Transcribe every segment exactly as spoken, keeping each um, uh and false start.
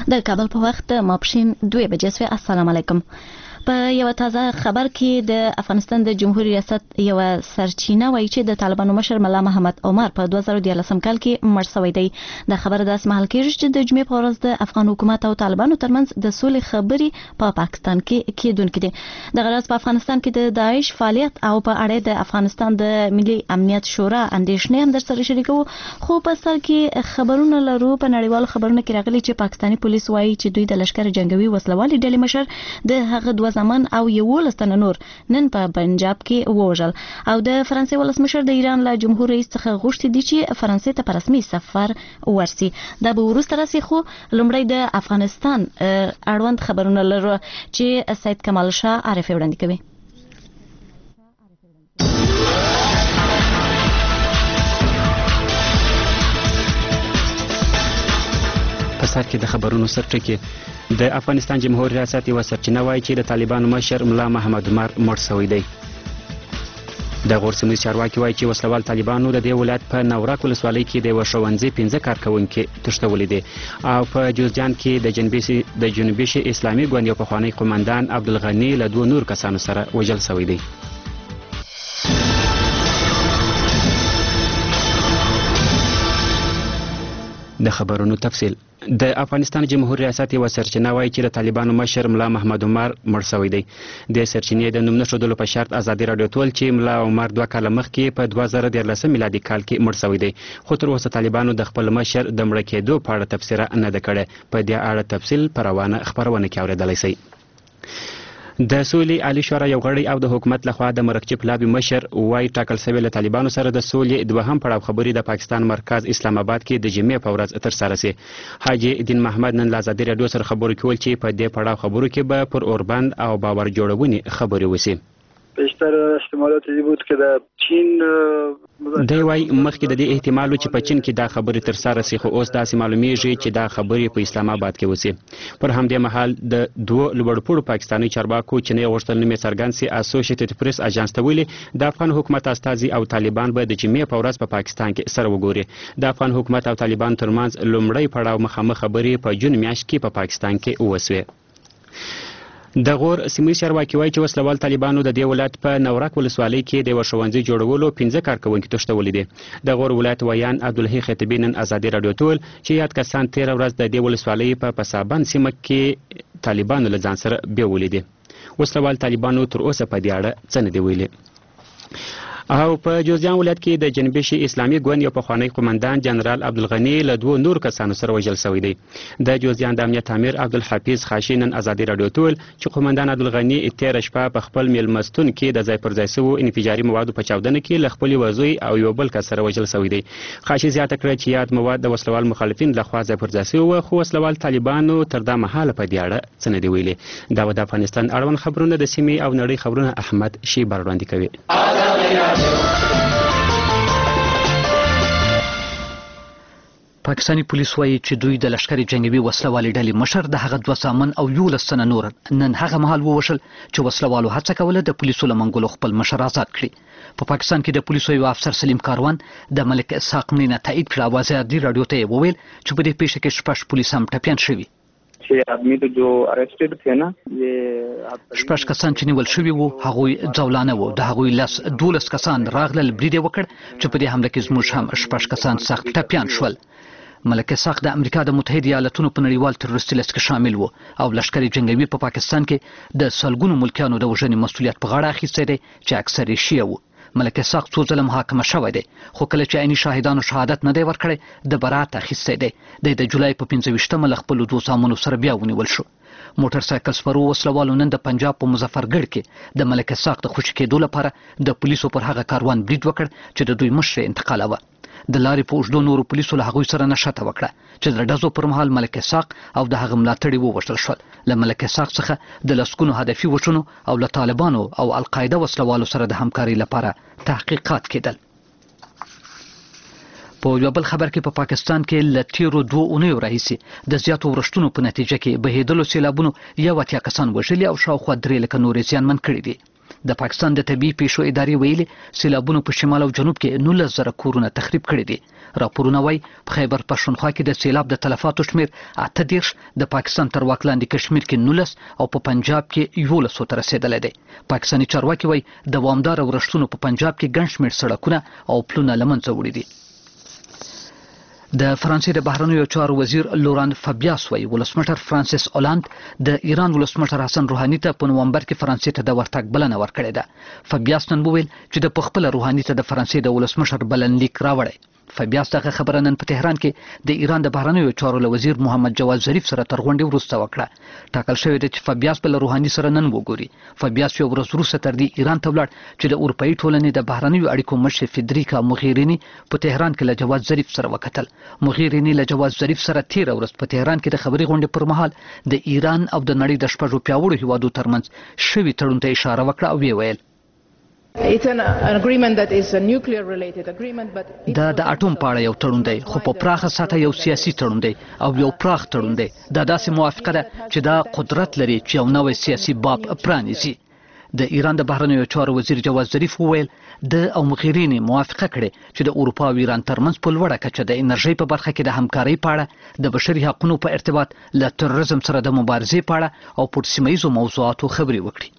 د کابل په وخت ماپښین دوه بجې سوې. السلام علیکم. په یو تازه خبر کې د افغانستان د جمهوریت ریاست یو سرچینه وایي چې د طالبانو مشر ملا محمد عمر په دوه زره دیارلسم کال کې مړ شوی دی. د خبره داس مهال کېږي چې د جمعې په ورځ د افغان حکومت او طالبانو ترمنځ د سولې خبرې په پاکستان کې کېدونکې دي. د غرض په افغانستان کې د داعش فعالیت او په اړه د افغانستان د ملي امنیت شورا اندېښنې هم در سره شریکو، خو په سر کې خبرونه لرو. په نړیوالو خبرونو کې راغلي چې پاکستاني پولیس وایي چې دوی د لشکر جنگوي وسلوالي ډلې مشر د هغه دوه زمان او یولس تنه نور نن په پنجاب کې ووژل. او د فرانسې ولسمشر د ایران له جمهور رئیس څخه غوښتي دي چې فرانسې ته په رسمي سفر ورسي. دا به وروسته راسي، خو لومړی د افغانستان اړوند خبرونه لرو چې سید کمال شاه عارفي وړاندې کوي. په سر کې د خبرونو سرټکی د افغانستان جمهوریت ریاست یو سرچینه وایي چې د طالبانو مشر ملا محمد عمر مړ شوی دی. د غور سیمې چارواکي وایي چې وسلوال طالبانو د دې ولایت په نوراک ولسوالۍ کې د یو ښوونځي پنځه کارکوونکي تښتولي دي او په جوزجان کې د جنوبي د جنوبي اسلامي ګوند یو پخوانی قومندان عبدالغني له دوه نور کسانو سره وژل شوی دی. د خبرونو تفصیل. د افغانستان جمهوریت ریاست یو سرچینه وایي چې د طالبانو مشر ملا محمد عمر مړ شوی دی. د سرچینې د نوم نښودلو په شرط ازادي راډیو ټول چې ملا عمر دوه کاله مخکې په دوه زره دیارلسم میلادي کال کې مړ شوی دی، خو تر اوسه طالبانو د خپل مشر د مړه کېدو په اړه تبصره نه ده کړې. په دې اړه تفصیل په روانه خبرونه کې اورېدلی شئ. د سولې عالی شورا یو غړی او د حکومت لخوا د مرکچی پلابي مشر وای ټاکل شوی له طالبانو سره د سولې دوهم پړاو خبرې د پاکستان مرکز اسلام آباد کې د جمعې په ورځ تر سره سي. حاجی دین محمد نن له ازادي راډیو سره خبرو کول چې په دې پړاو خبرو کې به پر اوربند او باور جوړونې خبرې وسی. بیشتر احتمالات این بود که در چین دی وای مخکې د دې احتمال چې په چین کې دا خبرې تر سره سي، خو اوس داسې معلومیږي چې دا خبرې په اسلام آباد کې وسی. پر همدې مهال د دوه لوړپوړو پاکستاني چارواکو چینی غوښتل نومې څرګند سي. اسوسییټډ پریس اژانس ته ویلي د افغان حکومت استازي او طالبان به د جمعې په ورځ په پاکستان کې سره وګوري. د افغان حکومت او طالبان ترمنځ لومړی پړاو مخامخ خبرې په جون میاشت کې په پاکستان کې وسوي. د غور سیمې چارواکي وایي چې وسلوال طالبانو د دې ولایت په نوراک ولسوالۍ کې د یو ښوونځي جوړولو پنځه کارکوونکي تښتولي دي. د غور ولایت ویان عبدالحی خطیبي نن ازادي راډیو ټول چې یاد کسان تېره ورځ د دې ولسوالۍ په پسابند سیمه کې طالبانو له ځان سره بیولي دي. وسلوال طالبانو تر اوسه په دې اړه څه نه دي ویلي. او په جوزجان ولایت کې د جنوبي اسلامي ګوند یو پخوانی قومندان جنرال عبدالغني له دوه نور کسانو سره وژل شوی دی. د جوزجان د امنیت امیر عبدالحفیظ خاشي نن ازادي راډیو ټول چې قومندان عبدالغني تېره شپه په خپل میلمستون کې د ځای پر ځای شوو انفجاري موادو په چاودنه کې له خپلې وزوی او یو بل کس سره وژل شوی دی. خاشي زیاته کړه چې یاد مواد د وسلوال مخالفین لخوا ځای پر ځای شوي وو، خو وسلوال طالبانو تر دا مهاله په دې اړه څه نه دي ویلي. دا و د افغانستان اړوند خبرونه د سیمې او نړۍ خبرونه احمد شیبر وړاندې کوي. پاکستاني پولیس وایي چې دوی د لشکر جنگوي وسلوالي ډلې مشر د هغه دوه سامن او یولس تنه نور نن هغه مهال ووژل چې وسلوالو هڅه کوله د پولیسو له منګولو خپل مشر آزاد کړي. په پاکستان کې د پولیسو یو افسر سلیم کاروان د ملک اسحاق مړینه تایید کړه او ازادي راډیو ته یې وویل چې په دې پیښه کې شپږ پولیس هم ټپیان شوي. آدمی تو جو ارسټډ تھے نا یہ شپږ کسان چې نیول شوي وو هغوی ځولانه وو. د هغوی لس دولس کسان راغلل برید یې وکړ چې په دې حمله کې زموږ هم شپږ کسان سخت ټپیان شول. ملک اسحاق د امریکا د متحده ایالاتونو په نړیوال تروریستي لست کې شامل وو او لشکر جنگوي په پاکستان کې د سلګونو ملکیانو د وژنې مسؤلیت په غاړه اخیستی دی چې اکثر یې شیعه وو. ملک اسحاق څو ځله محاکمه شوی دی، خو کله چې عیني شاهدانو شهادت نه دی ورکړی د برات اخیستی دی. دی د جولای په پنځه ویشتمه له خپلو دوو زامنو سره بیا ونیول شو. موټر سایکل سپرو وسلوالو نن د پنجاب په مظفرګړ کې د ملک اسحاق د خوشي کېدو لپاره د پولیسو پر هغه کاروان برید وکړ چې د دوی مشر انتقالوه. د لارې په اوږدو نورو پولیسو له هغوی سره نښته وکړه چې د ډزو پر مهال ملک اسحاق او د هغه ملاتړي ووژل شول. له ملک اسحاق څخه د لسګونو هدفي وژنو او له طالبانو او القاعده وسلوالو سره د همکارۍ لپاره تحقیقات کېدل. په یو بل خبر کې په پا پاکستان کې له تیرو دوه اونیو راهیسې د زیاتو ورښتونو په نتیجه کې بهېدلو سیلابونو یو اتیا کسان وژلي او شاوخوا درې لکه نورې زیانمن کړي دي. د پاکستان د طبي پیښو ادارې ویلي سیلابونو په شمال او جنوب کې نولس زره کورونه تخریب کړي دي. راپورونه وايي په خیبر پښتونخوا کې د سیلاب د تلفاتو شمیر اته دېرش، د پاکستان تر واک لاندې کشمیر کې نولس او په پنجاب کې یولس ته رسیدلی دی. پاکستاني چارواکي وايي دوامدار ورښتونو په پنجاب کې ګڼ شمېر سړکونه او پلونه له منځه وړي دي. د فرانسې د بهرنیو چارو وزیر لوران فابیاس وايي ولسمشر فرانسیس اولاند د ایران ولسمشر حسن روحاني ته په نومبر کې فرانسې ته د ورتګ بلنه ورکړې ده. فابیاس نن وویل چې د خپل روحاني ته د فرانسې د ولسمشر بلنلیک راوړی. فابیاس دغه خبره نن په تهران کې د ایران د بهرنیو چارو له وزیر محمد جواد ظریف سره تر غونډې وروسته وکړه. ټاکل شوی دی چې فابیاس به له روحاني سره نن وګوري. فابیاس یو ورځ وروسته تر دې ایران ته ولاړ چې د اروپایي ټولنې د بهرنیو اړیکو مشر فدریکا موغیرینی په تهران کې له جواد ظریف سره وکتل. موغیرینی له جواد ظریف سره تیر ورځ په تهران کې د خبري غونډې پر مهال د ایران او د نړۍ د شپږو پیاوړو هیوادو ترمنځ شوي تړون ته اشاره وکړه او ویل It's an, an agreement that is a nuclear related agreement but دا د اټوم په اړه یو تړون دی خو په پراخه سطح یو سیاسي تړون دی او یو پراخ تړون دی. دا داسې موافقه ده چې دا قدرت لري چې یو نوی سیاسي باب پرانیزي. د ایران د بهرنیو چارو وزیر جواد ظریف وویل د او مغیرینی موافقه کړې چې د اروپا او ایران ترمنځ په لوړه کچه د انرژي په برخه کې د همکارۍ په اړه، د بشري حقوقو په ارتباط له تروریزم سره د مبارزې په اړه او پر سیمه‌ییزو موضوعاتو خبرې وکړي.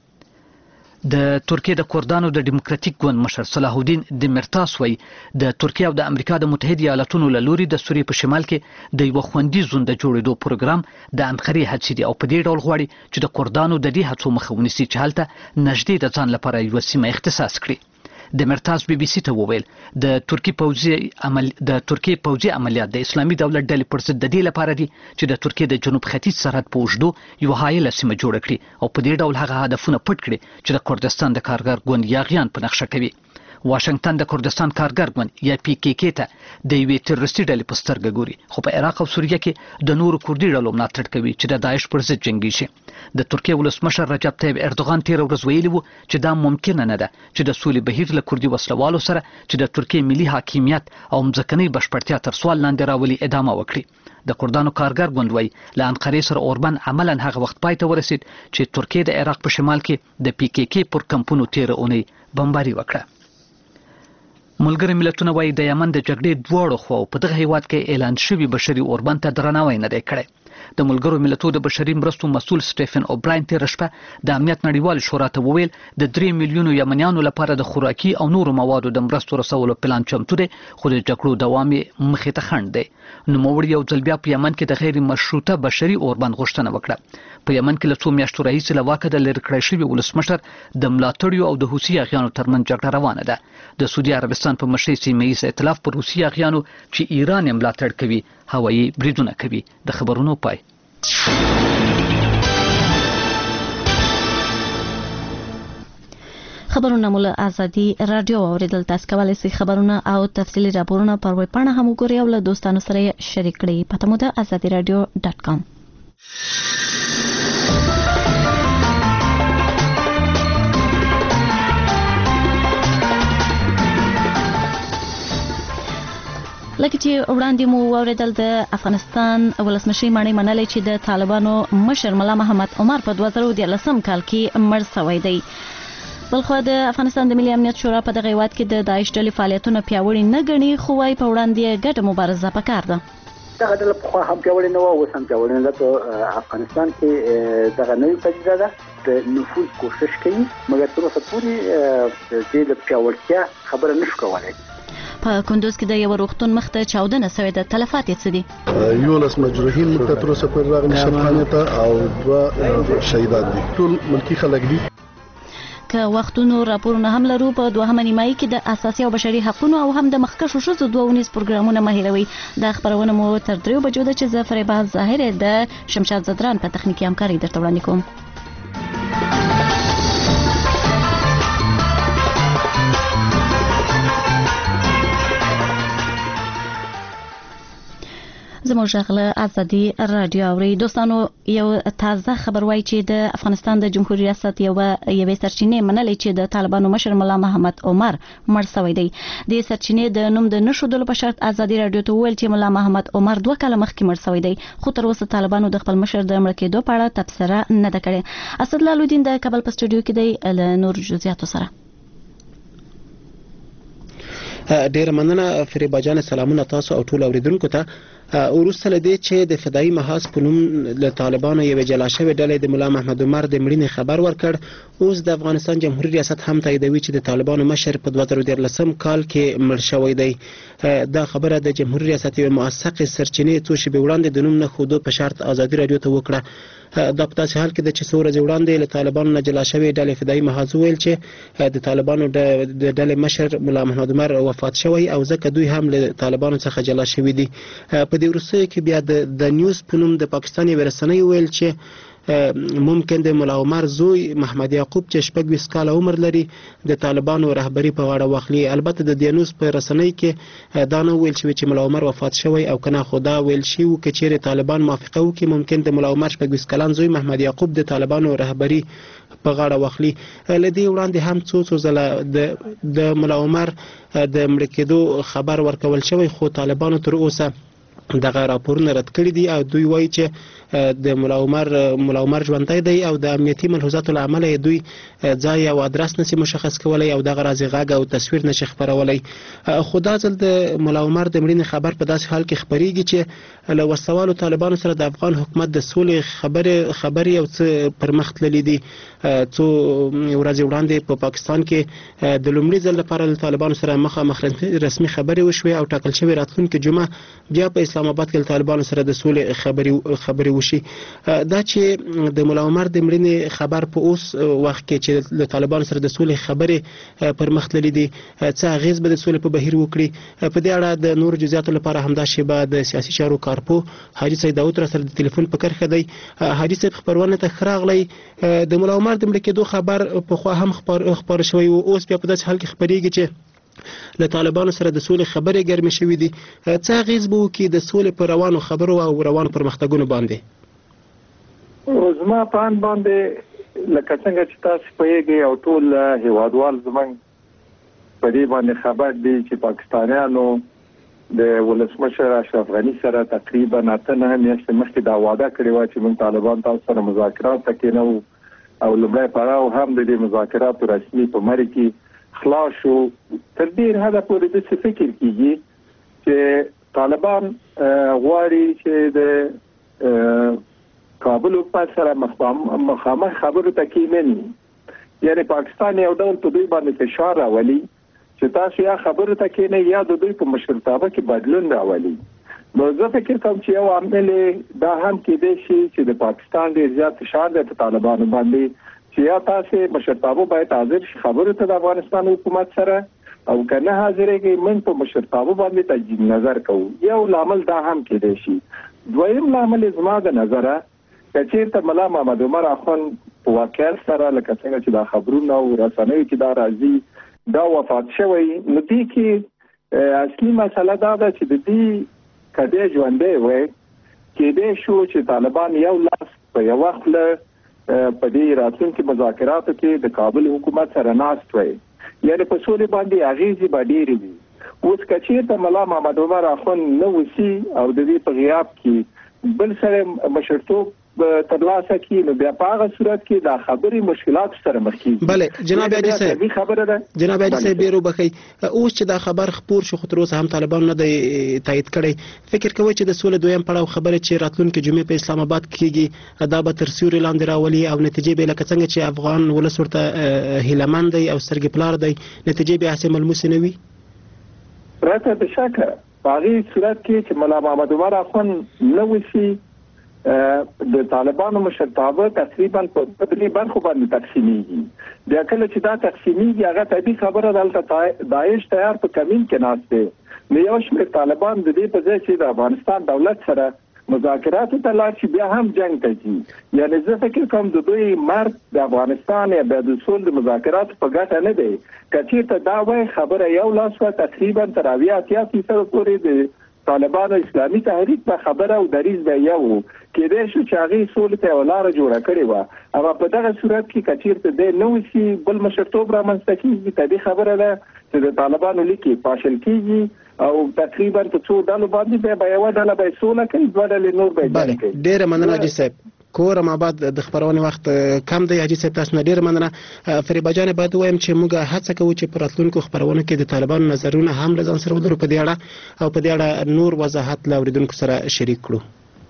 د ترکیې د کردانو د ډیموکراتیک ګوند مشر صلاح الدین دیمرتاس وایي د ترکیې او د امریکا د متحده ایالاتونو له لوري د سوریې په شمال کې د یوه خوندي زون د جوړېدو پروګرام د انقرې هڅې دي او په دې ډول غواړي چې د کردانو د دې هڅو مخه ونیسي چې هلته نږدې د ځان لپاره یوه سیمه اختصاص کړي. د مرتاز بي بي سي ته وویل د ترکیې پوځي عمل د ترکیې پوځي عملیات د اسلامي دولت ډلې پر ضد د دې لپاره دي چې د ترکیې د جنوب ختیځ سرحد په اوږدو یوه حایله سیمه جوړه کړي او په دې ډول هغه هدفونه پټ کړي چې د کردستان د کارګر ګوند یاغیان په نقشه کوي. واشنگټن د کردستان کارګر ګوند یا پی کې کې ته د یوې تروریستي ډلې په سترګه ګوري خو په عراق او سوریه کې د نورو کردي ډلو ملاتړ کوي چې د داعش پر ضد جنګیږي. د ترکیې ولسمشر رجب طیب اردوغان تیر ورځ ویلي وو چې دا ممکنه نه ده چې د سولې بهیر له کردي وسلوالو سره چې د ترکیې ملي حاکمیت او مځکنۍ بشپړتیا تر سوال لاندې راولي ادامه وکړي. د کردانو کارګر ګوند وایي له انقرې سره اوربند عملا هغه وخت پای ته ورسید چې ترکیې د عراق په شمال کې د پی کې کې پر کمپونو تیره اونۍ بمباري وکړه. ملګري ملتونه وایي د یمن د جګړې دواړو خواو په دغه هیواد کې اعلان شوي بشري اوربند ته درناوی نه دی کړی. د ملګرو ملتونو د بشري مرستو مسؤل سټیفن اوبراین تېره شپه د امنیت نړیوال شورا ته وویل د درې میلیونو یمنیانو لپاره د خوراکي او نورو موادو د مرستو رسولو پلان چمتو دی خو د جګړو دوام یې مخې ته خنډ دی. نوموړي یو ځل بیا په یمن کې د غیر مشروطه بشري اوربند غوښتنه وکړه. په یمن کې له څو میاشتو راهیسې له واکه د لرې کړی شوي ولسمشر د ملاتړیو او د حوثي اغیانو ترمنځ جګړه روانه ده. د سعودي عربستان په مشرۍ سیمه ییز ائتلاف پر حوثي اغیانو چې ایران یې ملاتړ کوي هوایي بریدونه کوي. د خبرونو پای. خبرونه مول ازادي رادیو اوریدل تاسو کولای شئ خبرونه او تفصیلی راپورونه پر ویب پاڼه هم وګورئ او له دوستانو سره شریک کړئ. پته مو ده ازادي رادیو ډاټ کام. لکه چې وړاندې مو واوریدل د افغانستان ولسمشر مانی منلې چې د طالبانو مشر ملا محمد عمر په دوه زره دیارلسم کال کې مړ شوی دی. بلخو د افغانستان د ملي امنیت شورا په دغه هیواد کې د داعش ډلې فعالیتونه پیاوړي نه ګڼي خو وايي په وړاندې ګډه مبارزه پکار ده. دغه ډله پخوا هم پیاوړې نه وه اوس هم پیاوړې نه ده. په افغانستان کې دغه نوې پدیده ده د نفوذ کوشش کوي مګر تر اوسه پورې د دې د پیاوړتیا خبره نشو کولی. په کندوز کې د یو روغتون مخ ته چاودنه سوې ده. تلفات یې څه دي؟ یولس مجروحین موږ تر اوسه پورې راغلي شفاخانې ته او دوه شهیدان دي. ټول ملکي خلک دي. که وختونو راپورونه هم لرو په دوهمه نیمایي کې د اساسي او بشري حقوقو او هم د مخکښو ښځو دوه ونیز پروګرامونه مه هیروئ. دا خبرونه مو تر دریو بجو ده چې زه فریبا ظاهر د شمشاد زدران په تخنیکي همکاري درته وړاندې کوم. زموږ غله ازادي رادیو اوري دوستانو یو تازه خبر وایي چې د افغانستان د جمهوریت ریاست یو یوې سرچینې منلې چې د طالبانو مشر ملا محمد عمر مړ شوی دی. د سرچینې د نوم د نشودلو په شرط ازادي رادیو ته ویل چې ملا محمد عمر دوه کاله مخکې مړ شوی دی، خو تر اوسه طالبانو د خپل مشر د مړ کېدو په اړه تبصره نه ده کړې. اسد لالودین د کابل په سټوډیو کې دی له نور جزئیاتو سره. ډیر مننه فریبا جان، سلامونه تاسو او ټول اوریدونکو ته. وروسته له دې چې د فدایي محاذ په نوم له طالبانو یوې جلا شوې ډلې د ملا محمد عمر د مړینې خبر ورکړ، اوس د افغانستان جمهوریت ریاست هم تاییدوي چې د طالبانو مشر په دوه زره دیارلسم کال کې مړ شوی دی. دا خبره د جمهوریت ریاست یوې موثقې سرچینې څو شېبې وړاندې د نوم نه ښودو په شرط ازادي رادیو ته وکړه. دا په داسې حال کې ده چې څو ورځې وړاندې له طالبانو نه جلا شوې ډلې فدایي محاذ ویل چې د طالبانو د ډلې مشر ملا محمد عمر وفات شوی او ځکه دوی هم له طالبانو څخه جلا شوي دي. په دې وروستیو کې بیا د نیوز په نوم د پاکستان یوې رسنۍ ویل چې ممکن د ملا عمر زوی محمد یعقوب چې شپږ ویشت کاله عمر لري د طالبانو رهبري په غاړه واخلي. البته د دې نیوز په رسنۍ کې دا نه ویل شوی چې ملا عمر وفات شوی او کنه خدا ویل شي و چې چیرې طالبان موافقه وکړي ممکن د ملا عمر شپږ ویشت کلن زوی محمد یعقوب د طالبانو رهبري په غاړه واخلي. لدې وړاندې هم څو څو ځله د د ملا عمر د مړ کېدو خبر ورکول شوی، خو طالبانو تر اوسه دغه راپورونه رد کړي دي او دوی وایي چې د ملا عمر ملا عمر ژوندی دی او د امنیتي ملحوظاتو له امله دوی ځای او ادرس نشي مشخص کولی او دغه راز غږ او تصویر نشي خپرولی. خو دا ځل د ملا عمر د مړینې خبر په داسې حال کې خپریږي چې له وسوالو طالبانو سره د افغان حکومت د سولې خبرې خبرې او څه پر مخ تللي دي. څو ورځې وړاندې په پاکستان کې د لومړي ځل لپاره له طالبانو سره مخامخ رسمي خبرې وشوې او ټاکل شوې راتلونکې جمعه بیا په اسلام آباد کې له طالبانو سره د سولې خبرې خبرې وشي. دا چې د ملا عمر د مړینې خبر په اوس وخت کې چې له طالبانو سره د سولې خبرې پر مخ تللي دي څه اغیز به د سولې په بهیر وکړي، په دې اړه د نور جزئیاتو لپاره همدا شیبه د سیاسي چارو کارپو حاجي سید داود را سره د ټلیفون په کرښه دی. حاجي صاحب خبرونه ته ښه راغلی. د ملا عمر د مړ کېدو خبر پخوا هم خپاره شوی و، اوس بیا په داسې حال کې خپرېږي چې له طالبانو سره د سولې خبرې ګرمې شوې دي. څه اغیز به وکړي د سولې په روانو خبرو او روانو پرمختګونو باندې؟ زما په اند باندې لکه څنګه چې تاسو پوهیږئ او ټول هیوادوال زموږ په دې باندې خبر دي چې پاکستانیانو د ولسمشر اشرف غني سره تقریبا اته نه میاشتې مخکې دا وعده کړې وه چې موږ طالبان تاسو سره مذاکرات ته کېنو او لومړی پړاو هم د دې مذاکراتو رسمي په مری کې خلاص شو. تر ډېر حده پورې داسې فکر کېږي چې طالبان غواړي چې د کابل حکومت سره مخامخ خبرو ته کېنوي، یعنی پاکستان یو ډول په دوی باندې فشار راولي چې تاسو یا خبرو ته کېنئ یا د دوی په مشرتابه کې بدلون راولي. نو زه فکر کوم چې یو عامل دا هم کېدای شي چې د پاکستان ډېر زیات فشار دی په طالبانو باندې چې یا تاسو مشرتابه باید حاضر شي خبرو ته د افغانستان حکومت سره او کنه حاضرېږي موږ په مشرتابه باندې تجدید نظر کوو. یو لامل دا هم کېدای شي. دویم لامل زما د نظره که چېرته ملا محمد عمر اخوند په واقعیت سره لکه څنګه چې دا خبرونه او رسنیو کې دا راځي دا وفات شوی، نو دې کې اصلي مسله دا ده چې د دې کدی ژوندی وای کېدای شو چې طالبان یو لاس په یو وخت له په دې راتلونکي مذاکراتو کې د کابل حکومت سره ناست وای، یعنی په سولې باندې اغیزې به ډېرې وي. اوس که چېرته ملا محمد عمر اخوند نه وسي او د دې په غیاب کې بل سره مشرتوب ترلاسه کی نو بیا په هغه صورت کې دا خبرې مشکلات سره مخ کیږي. بله جناب علی صاحب خبره ده جناب علی صاحب بیرو بخی اوس چې دا خبر خپور شو خو تر اوسه هم طالبان نه دی تایید کړی، فکر کوي چې د سولې دویم پړاو خبره چې راتلونکي جمعې په اسلام آباد کېږي دا به تر سیوري لاندې راولي او نتیجې به لکه څنګه چې افغان ولس ورته هیلهمند دی او سترګې پلار دی نتیجې به هسې ملموسې نه وي؟ پرته د شکه په هغې صورت کې چې ملا محمد عمر اخوند نه وسي د طالبانو مشرتابه تقریبا په دې برخو باندې تقسیمیږي. بیا کله چې دا تقسیمیږي هغه طبیعي خبره دلته داعش تیار په کمین کې ناست دی، نو یو شمېر طالبان د دې په ځای چې د افغانستان دولت سره مذاکراتو ته لاړ شي بیا هم جنګ ته ځي. یعنی زه فکر کوم د دوی مرګ د افغانستان یا بیا د سول د مذاکراتو په ګټه نه دی. که چېرته دا وایي خبره یو لاس وه تقریبا تر اویا اتیا فیصده پورې د طالبانو اسلامي تحریک په خبره او دریز به یو کېدای شو چې هغه سولې ته ولاره جوړه کړې و اما په دغه صورت کې کچیرته د نو سي بل مشرتوب را منځته کیږي ته دې خبره ده چې د طالبانو لیکي پاشل کیږي او تقریبا په څو ډلو باندې به یو ډله به سوله کوي دوه ډلې نور به بله ډیره مننه حاجي صاحب کورم آباد د خبرونې وخت کم دی حاجي صاحب تاسو نه ډیره مننه فریبا جان باید وایم چې موږ هڅه کوو چې په راتلونکو خبرونو کې د طالبانو نظرونه هم له ځان سره ولرو په دې اړه او په دې اړه نور وضاحت له اوریدونکو سره شریک کړو.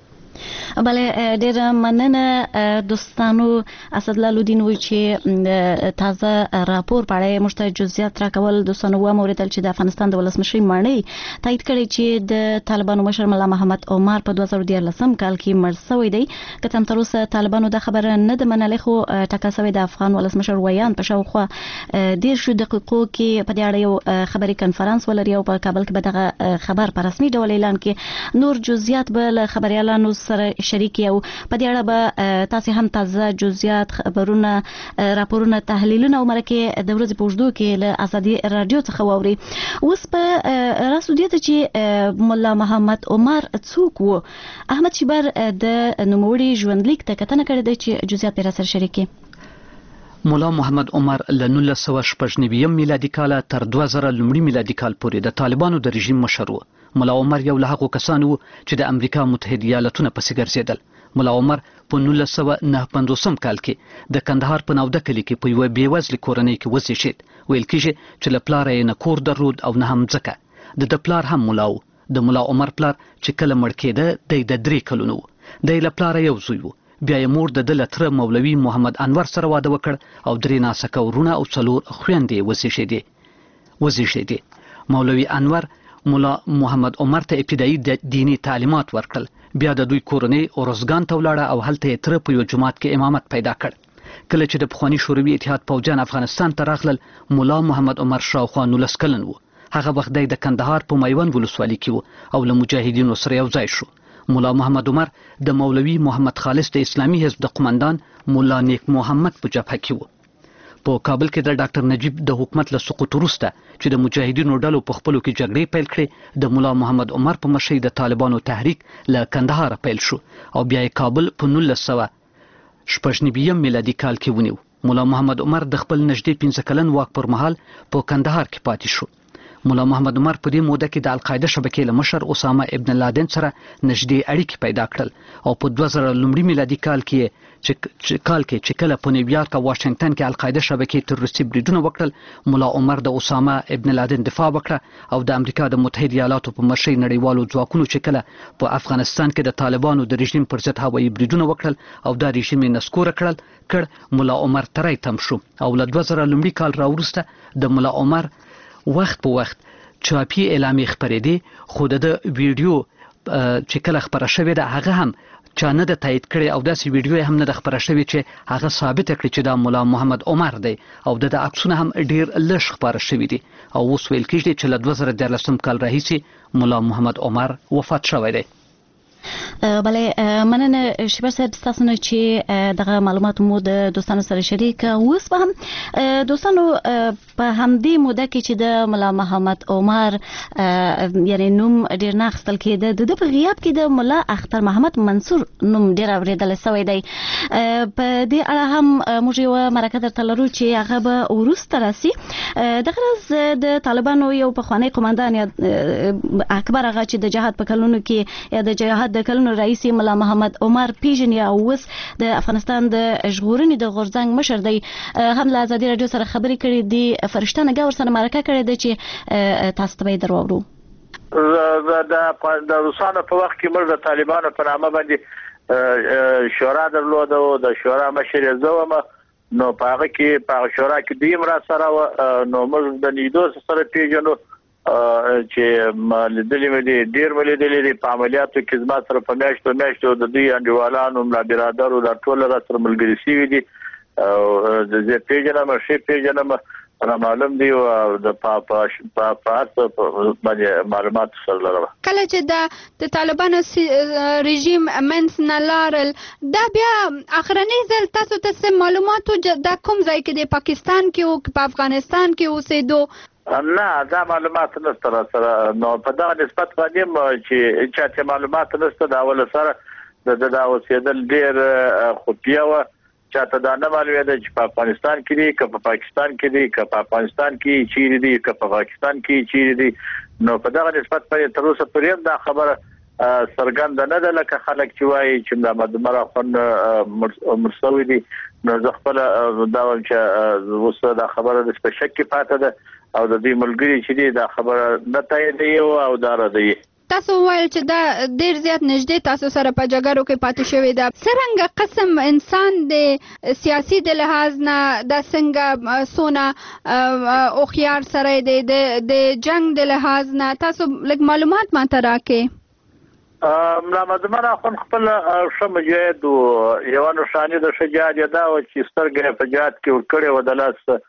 بله ډیره مننه دوستانو. اسدالله لودین وی چې تازه راپور په اړه مشته جزئیات راکول دوستانو و موریدل چې د افغانستان د ولسمشر مانی تایید کړي چې د طالبانو مشر ملا محمد عمر په دوه زره دیارلسم کال کې مړ شوی دی. که تم تر اوسه طالبانو د خبره نه د منلې خو ټاکل شوی د افغان ولسمشر ویان په شاوخوا ډیر شو دقیقو کې په دې اړه یو خبري کنفرانس ولري او په کابل کې به دغه خبر په رسمي ډول اعلان کړي. نور جزئیات به له خبريالانو سره شریک یو په دې اړه به تاسو هم تازه جزئیات خبرونه راپورونه تحلیلونه او مرکه د ورځې په وژدو کې له ازادي رادیو څخه واوري. اوس په راسو دي چې مولا محمد عمر څوک وو احمد شیبر د نوموړي ژوندلیک ته کتنه کړې ده چې جزئیات پر سره شریکي. مولا محمد عمر له نولس سوه شپږ نوي میلادي کال تر دوه زره لومړي میلادي کال پورې د طالبانو د رژیم مشر و. مولا عمر یو له هغو کسانو چې د امریکا متحده ایالاتونو پسې ګرځېدل. مولا عمر په نولس سوه نهه پنځوسم کال کې د کندهار په ناوده کلي کې په یوه بېوزلې کورنۍ کې وزېږېد. ویل کېږي چې له پلاره یې نه کور درلود او نه هم ځمکه. د ده پلار هم ملا و. د مولا عمر پلار چې کله مړ کېده دی د درې کلونو و. دی له پلاره یو زوی و. بیا یې مور د ده له تره مولوي محمد انور سره واده وکړ او درې ناسکه ورونه او څلور خویندې وزېږېدې وزېږېدې. مولوي انور مولا محمد عمر ته ابتدایي دینی تعلیمات ورکړل. بیا د دوی کورنۍ اورزګان ته ولاړه او هلته یې تره په یو جومات کې امامت پیدا کړ. کله چې د پخواني شوروي اتحاد پوځیان افغانستان ته راغلل مولا محمد عمر شاوخوا نولس کلن و. هغه وخت دی د کندهار په میوند ولسوالۍ کې و او له مجاهدینو سره یو ځای شو. مولا محمد عمر د مولوي محمد خالص د اسلامي حزب د قومندان مولا نیک محمد په جبهه کې و. په کابل کې د ډاکټر نجیب د حکومت له سقوط وروسته چې د مجاهدینو ډلو په خپلو کې جګړې پیل کړې د مولا محمد عمر په مشرۍ د طالبانو تحریک له کندهار پیل شو او بیا یې کابل په نولس سوه شپږ نوي میلادي کال کې ونیو. مولا محمد عمر د خپل نږدې پنځه کلن واک پر مهال په کندهار کې پاتې شو. مولا محمد عمر په دې موده کې د القاعده شبکې له مشر اسامه ابن لادن سره نږدې اړیکې پیدا کړل او په دوه زره لومړي میلادي کال کې چې کال کې چې کله په نیویارک او واشنگټن کې القاعده شبکې تروریستي بریدونه وکړل مولا عمر د اسامه ابن لادن دفاع وکړه او د امریکا د متحده ایالاتو په مشرۍ نړیوالو ځواکونو چې کله په افغانستان کې د طالبانو د رژیم پر ضد هوایي بریدونه وکړل او دا رژیم یې نسکوره کړل کړ مولا عمر تری تم شو او له دوه زره لومړي کال راوروسته د مولا عمر وخت په وخت چاپی اعلامیې خپرېدې خو د ویډیو چې کله خپره شوې ده هغه هم چا نه ده تایید کړې او داسې ویډیو هم نه ده خپره شوې چې هغه ثابته کړي چې دا مولا محمد عمر دی او د ده عکسونه هم ډېر لږ خپاره شوي دي او اوس ویل کېږي چې له دوه زره دیارلسم کال راهیسې مولا محمد عمر وفات شوی دی. بله مننه شیبر صاحب تاسو نه چې دغه معلومات مو د دوستانو سره شریک اوس به هم دوستانو په همدې موده کې چې د مولا محمد عمر یعنی نوم ډیر نه اخیستل کېده د په غیاب کې د مولا اختر محمد منصور نوم ډیر اوریدل شوی دی. په دې اړه هم موږ یو مرکه درته لرو چې هغه به وروسته راسي. دغه ورځ د طالبانو یو پخوانی قومندان یا اکبر هغه چې د جهاد په کلونو کې یا د جهاد د کلونو رئیس مولا محمد عمر پیژني او اوس د افغانستان د ژغورنې د غورځنګ مشر دی هم له ازادي رادیو سره خبرې کړې دي. فرشته نګه ورسره مرکه کړې ده چې تاسو ته به در واورو. د روسانو په وخت کې موږ د طالبانو په نامه باندې شورا درلوده او د شورا مشر یې زه وم نو په هغه کې په شورا کې دوی مرا سره نو موږ د لیدو سره پیژنو چې لیدلې مې دي ډېر مې لیدلې دي په عملیاتو کې زما سره په میاشتو میاشتو د دوی انډیوالانو ملا برادرو دا ټول را سره ملګري شوي دي او زه پیژنم ښه پیژنم را معلوم دی او د په په باندې معلومات سره لرم. کله چې د طالبانو رژیم منځ نه لارل دا بیا اخرنی ځل تاسو ته معلوماتو د کوم ځای کې د پاکستان کې او په افغانستان کې اوسېدو نه دا معلومات نشته سره نو په دا نسبت باندې چې چې معلومات نشته دا ول سره د دا اوسېدل ډیر خفیه و چاته دا نه معلومه ده چې په افغانستان کې دي که په پاکستان کې دي که په افغانستان کې چیرې دي که په پاکستان کې چیرې دي نو په دا نسبت باندې تر اوسه پورې دا خبره سرګند نه ده لکه خلک چې وایي چې د محمد عمر اخوند مرسوي دي نو زه خپل دا وایم چې اوس دا خبره د شک کې پاتې ده او د دې ملګری چې دی دا خبره نه تاییدوي او دا ردوي. تاسو وایل چې دا ډیر زیات نږدې تاسو سره په جګړو کې پاتې شوی دا څنګه قسم انسان د سیاسي د لحاظ نه دا څنګه سونه او خيار سره د د جنگ د لحاظ نه تاسو لږ معلومات ماته راکې. محمد عمر اخوند خپل شمجید یو نشانه د شجاعت دا او چې سترګې په جهاد کې ورکړې و د لاس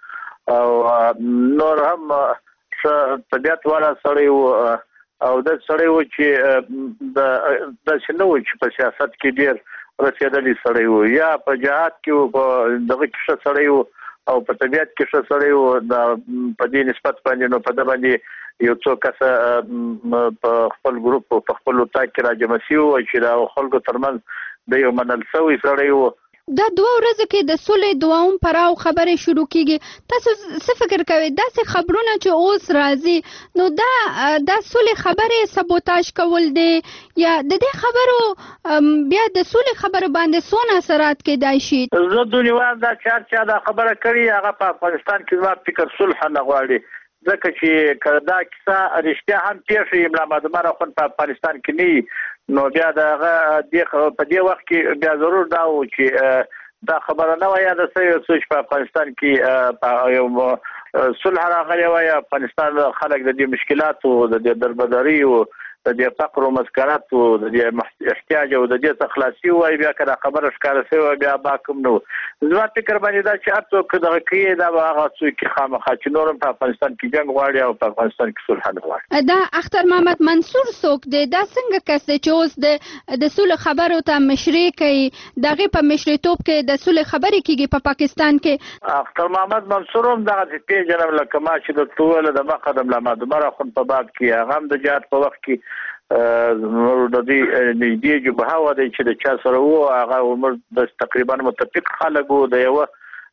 او نور هم طبيعت والا سړی و او د سړی و چې د د شنو چې په سیاست کې ډیر رسیدلی سړی و یا په جهاد کې په دغه کې سړی و او په طبيعت کې سړی و د په دې نسبت باندې نو په د باندې یو څو کس په خپل ګروپ په خپل وتا کې راجمع شي او چې دا خلکو ترمنځ د یو منل سوی سړی و. دا دوه ورځې کې د سولې دوام پراو خبرې شروع کیږي تاسو څه فکر کوئ داسې خبرونه چې اوس راځي نو دا د سولې خبرې سبوتاژ کول دي یا د دې خبرو بیا د سولې خبرو باندې سونه اثرات کېدای شي؟ زه دنیوال دا چار چا دا خبره کړي هغه په افغانستان کې ما فکر صلح نه غواړي ځکه چې کدا کیسه رښتیا هم پیښې محمد عمر اخوند په افغانستان کې نه نو بیا دغه د په دې وخت کې بیا ضرور دا و چې دا خبره نه وای دا څه چې په افغانستان کې یو صلح راغلی وای افغانستان خلک د دې مشکلات او د دربدري او د دې فقر او مسکرات او د دې احتیاج او د دې تخلاصي وای بیا کړه خبره ښکاره شوی بیا با کوم نو زما فکر باندې دا چې اته کړه کې دا هغه څو کې خامخا چې نورم په افغانستان کې جنگ غواړي او په افغانستان کې صلح نه غواړي. دا اختر محمد منصور څوک دی دا څنګه کس دی چې اوس د د صلح خبرو ته مشري کوي دغه په مشرتوب کې د صلح خبرې کیږي په پاکستان کې؟ اختر محمد منصور هم دغه چې جناب لکه ما چې د ټول د مقدم محمد عمر اخوند په باب کې هغه هم د جهاد په وخت کې نور د دې نږدې جبهه و د چې د چا سره وو هغه عمر د تقریبا متفق خلک وو د یو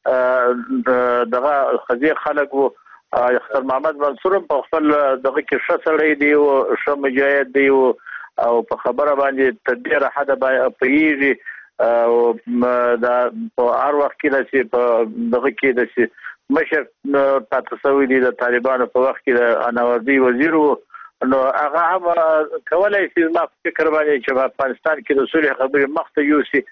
دغه خزي خلک وو. اختر محمد منصور په خپل دغه کې شسړې دی او شمجید دی او په خبره باندې تدبیر حدا پیږي او دا په هر وخت کې چې په دغه کې د مشر تاسو ویلي د طالبانو په وخت کې د انوردی وزیر وو نو هغه هم کولای شي ما فکر باندې چې په افغانستان کې د صلح خبرې مخته یوسي.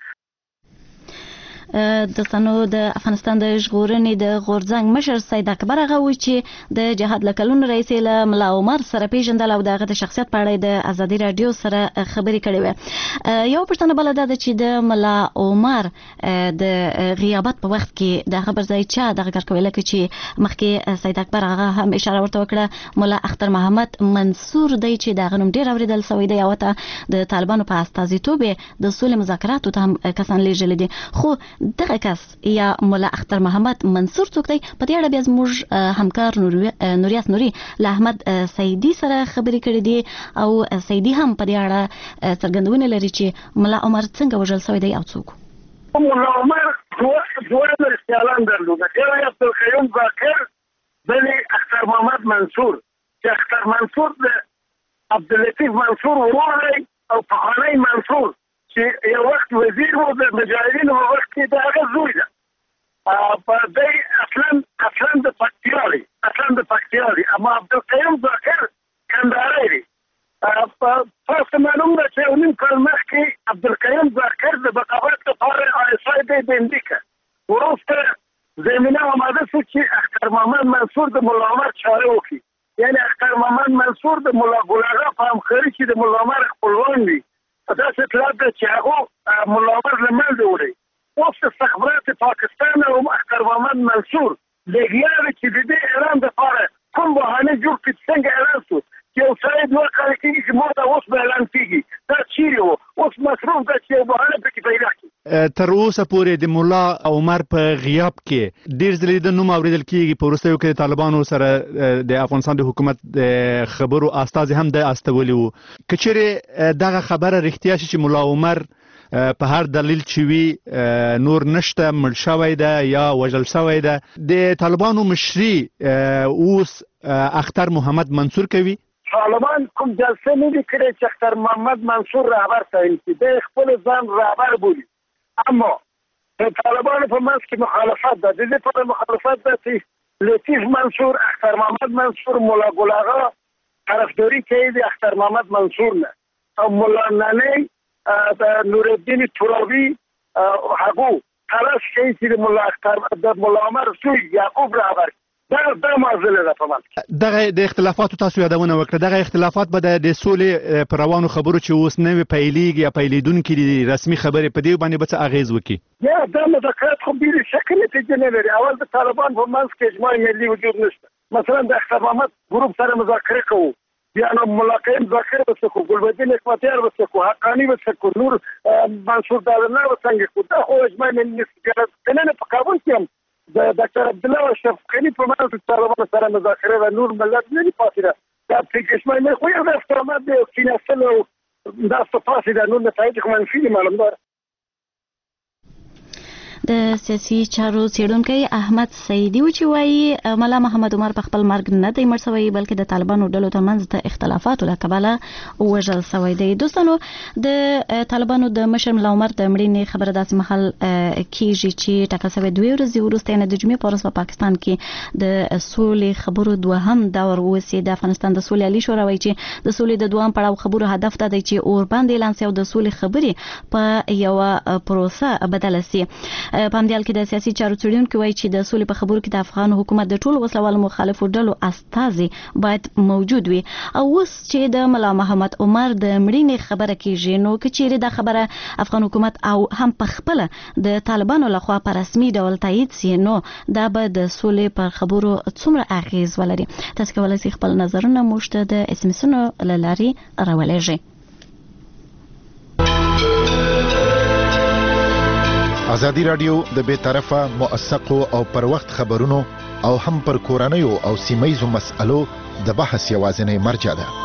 د سنو د افغانستان د ژغورنې د غورځنګ مشر سید اکبر هغه و چې د جهاد لکلون رئیس له ملا عمر سره پیژندل او دغه د شخصیت په اړه د ازادي رادیو سره خبرې کړې وې. یو پښتنه بل ده چې د ملا عمر د غیابت په وخت کې د خبر ځای چا دغه کار کوي لکه چې مخکې سید اکبر هغه هم اشاره ورته وکړه مولا اختر محمد منصور دی چې د غنوم ډیر اوریدل سوی دی او ته د طالبانو په استازیتوب د سولې مذاکراتو ته هم کسان لیږلي دي خو دغه کس یا مولا اختر محمد منصور څوک دی په دې اړه بیا زموږ همکار نوریاس نوري له احمد سیدی سره خبرې کړې دي او سیدی هم په دې اړه څرګندونه لري چې مولا عمر څنګه وژل شوی دی او څوک. مولا عمر دوه استعلام درلود یو یې عبدالقیوم ذاکر بل اختر محمد منصور چې اختر منصور د عبداللطیف منصور ورور دی او پخوانی منصور چې یو وخت وزیر وو د مجاهدینو په وخت کې د هغه زوی ده په دی اصلا اصلا د پکتیا دی اصلا د پکتیا دی اما عبدالقیوم ذاکر کندهاری دی. تاسو معلوم ده چې یو نیم کال مخکې عبدالقیوم ذاکر د بغاوت لپاره آی اس آی دی بندي کړ وروسته زمینه آماده شو چې اختر محمد منصور د ملا عمر چاره وکړي یعنی اختر محمد منصور د ملا ګل په همکاري چې د ملا عمر خپلوان وي دا څه اطلاع ده چې هغه ملا عمر له منځه وړي اوس استخبارات پاکستان او اختر محمد منصور لګیاوي چې د دې اعلان لپاره کوم بهانه جوړ کړي څنګه اعلان شو چې یو سړی دوه کاله کېږي چې موږ اوس به اعلان کېږي دا چیرې و اوس مصروف ده چې یو بهانه پکې پیدا کړي تر اوسه پورې د مولا عمر په غیاب کې ډیر ځلې د نوم اوریدل کیږي په وروستیو کې د طالبانو سره د افغانستان د حکومت د خبرو استازي هم د استولي وو. که چیرې دغه خبره رښتیا شي چې مولا عمر په هر دلیل چې وي نور نشته، مړ شوی ده یا وژل شوی ده، د طالبانو مشري اوس اختر محمد منصور کوي. طالبان کوم جلسه نه دي کړې چې اختر محمد منصور رهبر تعیین کړي، د خپل ځان رهبر بولي. اما د طالبانو په منځ کې مخالفت ده. د دې په مخالفت ده چې لطیف منصور، اختر محمد منصور، مولا ګل اغا طرفداري کوي د اختر محمد منصور نه، او مولا نانی د نور الدین ترابي هغه تلاش کوي چې د مولا اختر د مولا عمر سوی یعقوب رهبر دا دا معضله ده. په منځ دغه د اختلافاتو تاسو یادونه وکړه، دغه اختلافات به د سولې پر روانو خبرو چې اوس نوې پیلېږي یا پیلېدونکي دي رسمي خبرې په دې باندې به څه اغېز وکړي؟ یا دا مذاکرات خو ډېرې شکل نتیجه نه لري. اول د طالبان په منځ کې اجماع ملي وجود نشته. مثلا د اختر محمد ګروپ سره مذاکره کوو، بیا نو ملاقات مذاکره وسکو، ګلبدین حکمتیار وسکو، حقانی وسکو، نور منصور دالنا وسنګ کو. دا خو اجماع ملي نشته. کنه په کابل کې هم د ډاکټر عبدالله اشرف غني په منځ کې طالبانو سره مذاکره و، نور ملت نه دي پاتې ده. دا اپلیکیشن مې خو یو د احترامات دی او کیناستل او دا څه پاتې ده، نور نتایج خو منفي دي معلوم ده. د سیاسي چارو څېړونکی احمد سعیدي و چې وایي ملا محمد عمر په خپل مرګ نه دی مړ شوی، بلکې د طالبانو ډلو ترمنځ د اختلافاتو له کبله وژل شوی دی. دوستانو، د طالبانو د مشر ملا عمر د مړینې خبره داسې مهال کیږي چې ټاکل شوی دوه ورځې وروسته یعنې د جمعې په ورځ په پاکستان کې د سولې خبرو دوهم دور وسي. د افغانستان د سولې عالی شورا وایي چې د سولې د دوام پړاو خبرو هدف دا دی چې اور باندې اعلان شي او د سولې خبرې په یو پروسه بدله شي. په همدې حال کې د سیاسي چارو څېړونکي وایي چې د سولې په خبرو کې د افغان حکومت د ټولو وسلوالو مخالفو ډلو استازي باید موجود وي. او اوس چې د ملا محمد عمر د مړینې خبره کیږي، نو که چیرې دا خبره افغان حکومت او هم په خپله د طالبانو لخوا په رسمي ډول تایید سي، نو دا به د سولې پر خبرو څومره اغیز ولري؟ تاسو کولی شئ خپل نظرونه موږ ته د اس ام اسونو له لارې راولېږئ. ازادي رادیو د بې طرفه موثقو او پر وخت خبرونو او هم پر کورنیو او سیمایزو مسألو د بحث یوازینی مرجع ده.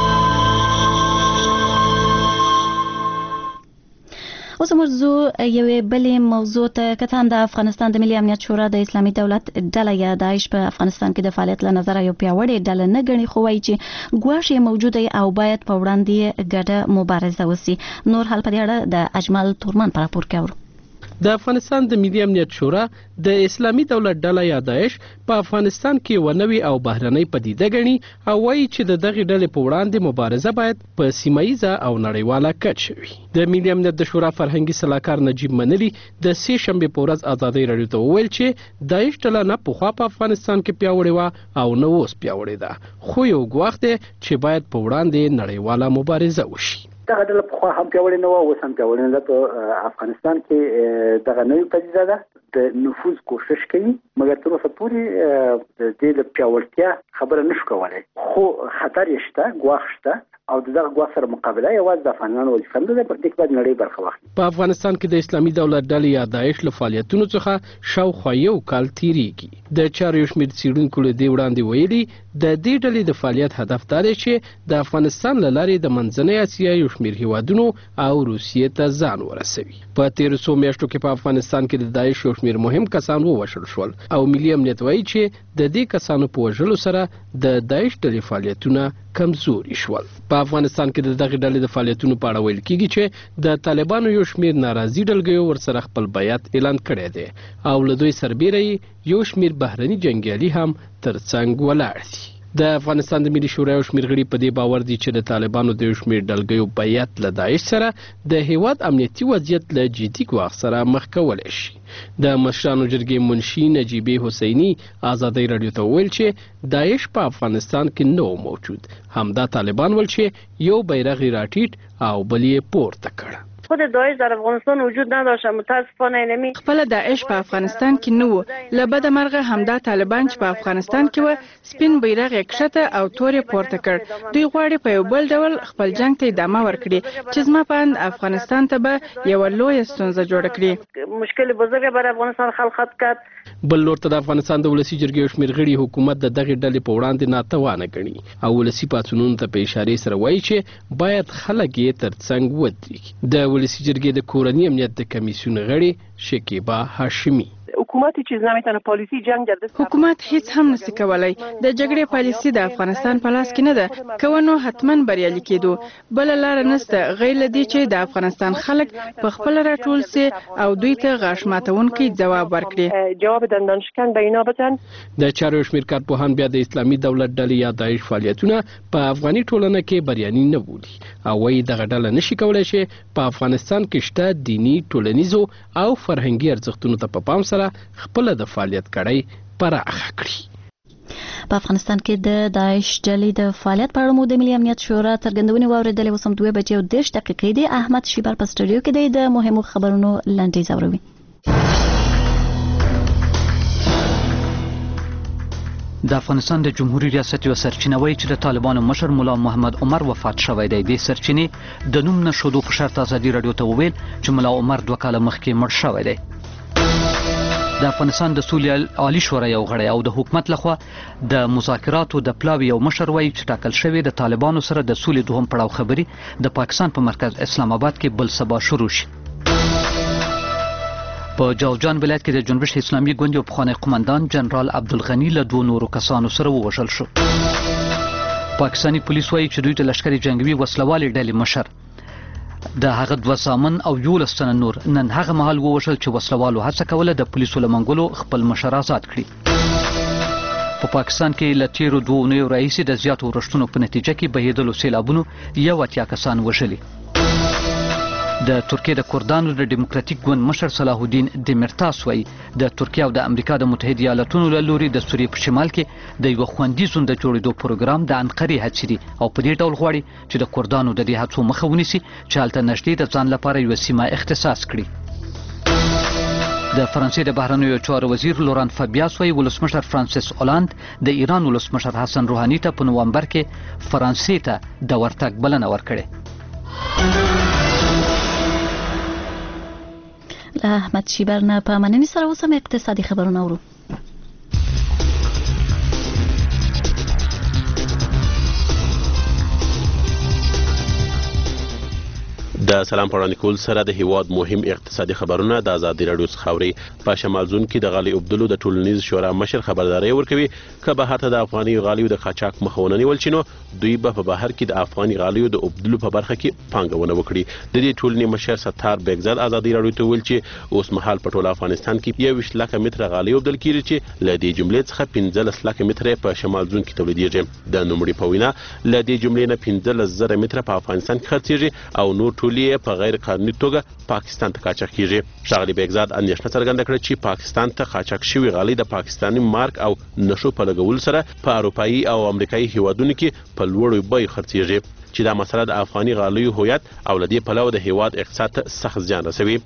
اوس موضوع یوې بلې موضوع ته کتان د افغانستان د ملي امنیت شورا د اسلامي دولت ډله یا داعش په افغانستان کې د فعالیت له نظره یو پیاوړې ډله نه ګڼي، خو وایي چې ګواښ یې موجوده او باید په وړاندې ګډه مبارزه وسي. نور حال په دې اړه د اجمل تورمان په راپور کې اورو. د افغانستان د ملي امنیت شورا د اسلامي دولت ډله یا داعش په افغانستان کې ونوي او بهرنۍ پدیده ګڼي او وایي چې د دغه ډلې په وړاندې مبارزه باید په سیمایي او نړیواله کچه شي. د ملي امنیت د شورا فرهنګي صلاحکار نجیب منلی د سې شنبې په ورځ ازادي رادیو ته وویل چې داعش ډله نه پخوا په افغانستان کې پیاوړې و او نه اوس پیاوړې ده، خو یو ګواښ دی چې باید په وړاندې نړیواله مبارزه وشي. دغه ډله پخوا هم پیاوړې نه وه، اوس هم پیاوړې نه ده. په افغانستان کې دغه نوې پدیده ده، د نفوذ کوشش کوي، مګر تر اوسه پورې د دې د پیاوړتیا خبره نشو کولی. خو خطر یې شته، ګواښ شته، او دغه ګواښ سره مقابله یوازې د افغانانو وظیفه نه ده، په دې کې باید نړۍ برخه واخلي. په افغانستان کې د اسلامي دولت ډلې یا داعش له فعالیتونو څخه شاوخوا یو کال تیریږي. د چارو یو شمېر څېړونکو له دې وړاندې ویلي د دې ډلې د فعالیت هدف دا دی چې د افغانستان له لارې د منځنۍ اسیا یو شمېر هیوادونو او روسیې ته ځان ورسوي. په تېرو څو میاشتو کې په افغانستان کې د داعش یو شمېر مهم کسان ووژل شول او ملي امنیت وایي چې د دې کسانو په وژلو سره د داعش ډلې فعالیتونه کمزوري شول. په افغانستان کې د دغه ډلې د فعالیتونو په اړه ویل کېږي چې د طالبانو یو شمېر ناراضي ډلګیو ورسره خپل بیعت اعلان کړی دی او له دوی سربیره یو شمېر بهرني جنګیالي هم ترڅنګ ولاړ دي. د افغانستان د ملي شورا یو شمېر غړي په دې باور دي چې د طالبانو د یو شمېر ډلګیو بیعت له داعش سره د هیواد امنیتي وضعیت له جدي ګواښ سره مخ کولی شي. د مشرانو جرګې منشي نجیبې حسیني ازادي رادیو ته وویل چې داعش په افغانستان کې نه موجود، همدا طالبان ول چې یو بیرغ یې راټیټ او بل یې پورته کړ. خود داعش در افغانستان وجود نداشت متاسفانه نمی خپل داعش په افغانستان کې نه و لبد مرغه همدا طالبان چې په افغانستان کې و سپین بیرغ یې کښته او تور پورته کړ دوی غواړي په یو بل ډول خپل جنگ ته ادامه ورکړي چې زما په اند افغانستان ته به یو لوی ستونزه جوړ کړي مشکل بزرګ بر افغانستان خلق کړ بل لور ته د افغانستان د ولسی جرګې شمیر غړي حکومت د دغه ډلې په وړاندې ناتوانه ګڼي او ولسی پاتونونو ته په اشاره سره وایي چې باید خلک یې ترڅنګ ودرېږي د ولسی جرګې د کورنی امنیت د کمیسیون غړي شکیبا هاشمی حکومتی چیز نمیتونه پالیسی جنگ در دست حکومت هیڅ هم نشي کولای د جګړې پالیسی د افغانستان په لاس کې نه ده کوونو حتما بریالي کېدو بل لار نشته غیر لدی چې د افغانستان خلک په خپل راټول سي او دوی ته غاښ ماتونکي جواب ورکړي جواب دندانشکن به اینا بدن د چارو شمیر کارپوهان بیا د اسلامي دولت ډلې یا داعش فعالیتونه په افغاني ټولنه کې بریالي نه بولي او وايي دغه ډله نشي کولای چې په افغانستان کې شته دینی ټولنیزو او فرهنګي ارزښتونو ته په پام سره خپل د فعالیت کړي پراخه کړي په افغانستان کې د داعش ډلې د فعالیت په اړه مو د ملي امنیت شورا څرګندونې واوریدلې وسم دوه بجې او دېرش دقیقې دی احمد شیبر په سټوډیو کې د مهمو خبرونو لنډیز اوروي د افغانستان د جمهوریت ریاست یو سرچینه وایي چې د طالبانو مشر مولا محمد عمر وفات شوی دی د سرچینې د نوم نشودو په شرط ازادي رادیو ته وویل چې مولا عمر دوه کاله مخکې مړ شوی دی د افغانستان د سولې عالی شورا یو غړی او د حکومت لخوا د مذاکراتو د پلاوي یو مشر وایي چې ټاکل شوی د طالبانو سره د سولې دوهم پړاو خبري د پاکستان په مرکز اسلام آباد کې بل سبا شروع شي په جوزجان ولایت کې د جنبش اسلامي ګوند یو پخوانی قومندان جنرال عبدالغنی له دوه نورو کسانو سره ووژل شو پاکستاني پولیس وایي چې دوی د لشکري جنگوي وسلوالې ډلې مشر د هغه دوه زامن او یولس تنه نور نن هغه مهال ووژل چې وسلوالو هڅه کوله د پولیسو له منګولو خپل مشر آزاد کړي په پاکستان کې له تیرو دوه اونیو راهیسې د زیاتو ورښتونو په نتیجه کې بهیدلو سیلابونو یو اتیا کسان وژلي د ترکیه د کردانو د دیموکراتیک ګوند مشر صلاح الدین دیمرتاس وایي د ترکیه او د امریکا د متحده ایالاتونو له لوري د سوریې په شمال کې د یو خوندي زون د جوړېدو پروګرام د انقرې هڅې دي او په دې ډول غواړي چې د کردانو د دې هڅو مخه ونیسي چې هلته نږدې د ځان لپاره یوه سیمه اختصاص کړي د فرانسې د بهرنیو چارو وزیر لوران فابیاس وایي ولسمشر فرانسیس اولند د ایران ولسمشر حسن روحاني ته په نومبر کې فرانسې ته د ورتګ بلنه ورکړې احمد شیبر نه په مننې سره اوس هم اقتصادي خبرونه اورو د سلام پرانی کول سره د هیواد مهم اقتصادي خبرونه د آزادي رادیو څخه اوري په شمال زون کې د غالي عبدالو د ټولنیز شورا مشر خبرداري ورکوي که به هته د افغاني غالیو د قاچاق مخونه نیول شي نو دوی به په بهر کې د افغاني غالیو د عبدالو په برخه کې پانګونه وکړي د دې ټولنې مشر ستار بیگزاد آزادي رادیو ته ویل چې اوس مهال په ټول افغانستان کې یو ویشت لکه متره غالي عبدل کیږي چې ل دې جملې څخه پنځلس لکه متره په شمال زون کې تولیدېږي د نوموړي په وینا ل دې جملې نه پنځلس زره متره په افغانستان کې خرڅېږي او نور ټولې په غیر قانوني توګه پاکستان ته قاچاق کیږي ښاغلي بیگزاد اندېښنه څرګنده کړه چې پاکستان ته قاچاق شوی غالۍ د پاکستاني مارک او نشو په لګولو سره په اروپایي او امریکایي هیوادونو کې په لوړو بیو خرڅېږي چې دا مسله د افغاني غالیو هویت او له دې پلوه د هیواد اقتصاد ته سخت زیان رسوي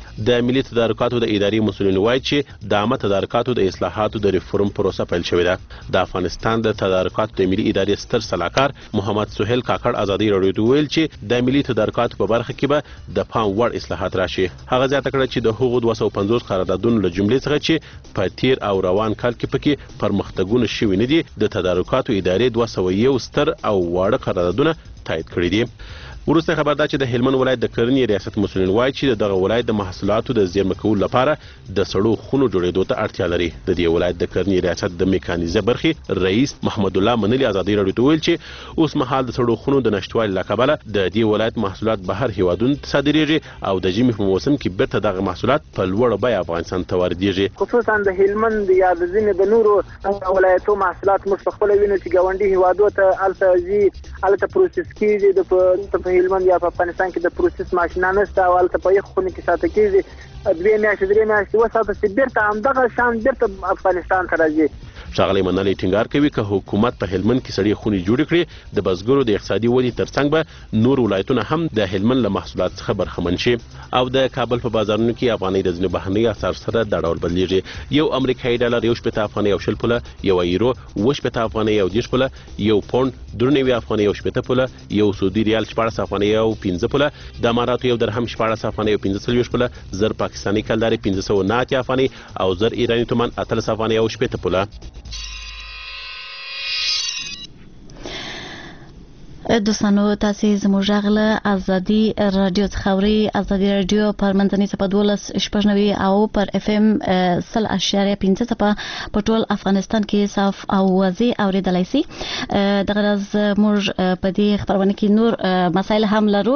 د ملي تدارکاتو د اداري مسؤلین وایي چې د عامه تدارکاتو د اصلاحاتو د ریفورم پروسه پیل شوې ده د افغانستان د تدارکاتو د ملي ادارې ستر سلاکار محمد سهیل کاکړ آزادي رادیو ته ویل چې د ملي تدارکاتو په برخه کې به د پام وړ اصلاحات راشي هغه زیاته کړه چې د هغو دوه سوه پنځوس قراردادونو له جملې څخه چې په تیر او روان کال کې پکې پرمختګونه شوي نه دي د تدارکاتو ادارې دوه سوه یو ستر او واړه قراردادونه تایید کړي دي وروسته خبر ده چې د هلمند ولایت د کرنې ریاست مسؤلین وایي چې دغه ولایت د محصولاتو د زیرمه کولو لپاره د سړو خونو جوړېدو ته اړتیا لري د دې ولایت د کرنې ریاست د میکانیزه برخې رئیس محمد الله منلی آزادي رادیو ته ویل چې اوس مهال د سړو خونو د نشټوالي له کبله د دې ولایت محصولات بهر هیوادونو ته صادریږي او د ژمي په موسم کې بیرته دغه محصولات په لوړه بیه افغانستان ته واردېږي خصوصا د هلمند یا د ځینې د نورو ولایتو محصولات موږ په خپله وینو چې ګاونډي هیوادو ته هلته ځي هلته پروسس کېږي د په هلمند یا په افغانستان کې د پروسس ماشینان نشته او هلته په یخ خونه کې ساته کېږي دوې میاشتې درې میاشتې وساته چې بیرته همدغه شان بیرته افغانستان ته راځي ښاغلی منالی ټینګار کوي که حکومت په هلمند کې سړې خونې جوړې کړي د بزګرو د اقتصادي ودې ترڅنګ به نور ولایتونه هم د هلمند له محصولات څخه برخمن شي. او د کابل په بازارونو کې افغانۍ د ځینو بهرنیو اسعارو سره دا ډول بدلیږي. یو امریکایي ډالر یو شپېته افغانۍ او شل پوله، یو یورو اوه شپېته افغانۍ او دېرش پوله، یو پونډ درې نوي افغانۍ او شپېته پوله، یو سعودي ریال شپاړس افغانۍ او پنځه پوله، د اماراتو یو درهم شپاړس افغانۍ او پنځه څلوېښت پوله، زر پاکستاني کلدارې پنځه سوه نه اتیا افغانۍ او زر ایراني تومان اتلس افغانۍ او شپېته پوله. دوستانو تاسې زموږ غږ له ازادي راډیو څخه اورئ. ازادي راډیو پر منځنۍ څپه دولس شپږ نوي او پر اف ام سل اشاریه پنځه څپه په ټول افغانستان کې صاف او واضح اورېدلی سي. دغه راز موږ په دې خپرونه کې نور مسایل هم لرو،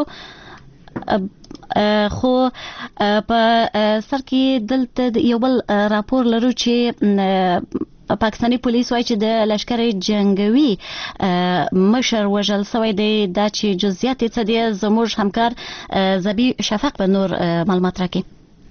خو په سر کې دلته یو بل راپور لرو چې پاکستاني پولیس وایي چې د لشکر جنگوي مشر وژل سوی دی. دا چې جزئیات یې څه دي زموږ همکار زبی شفق به نور معلومات راکړي.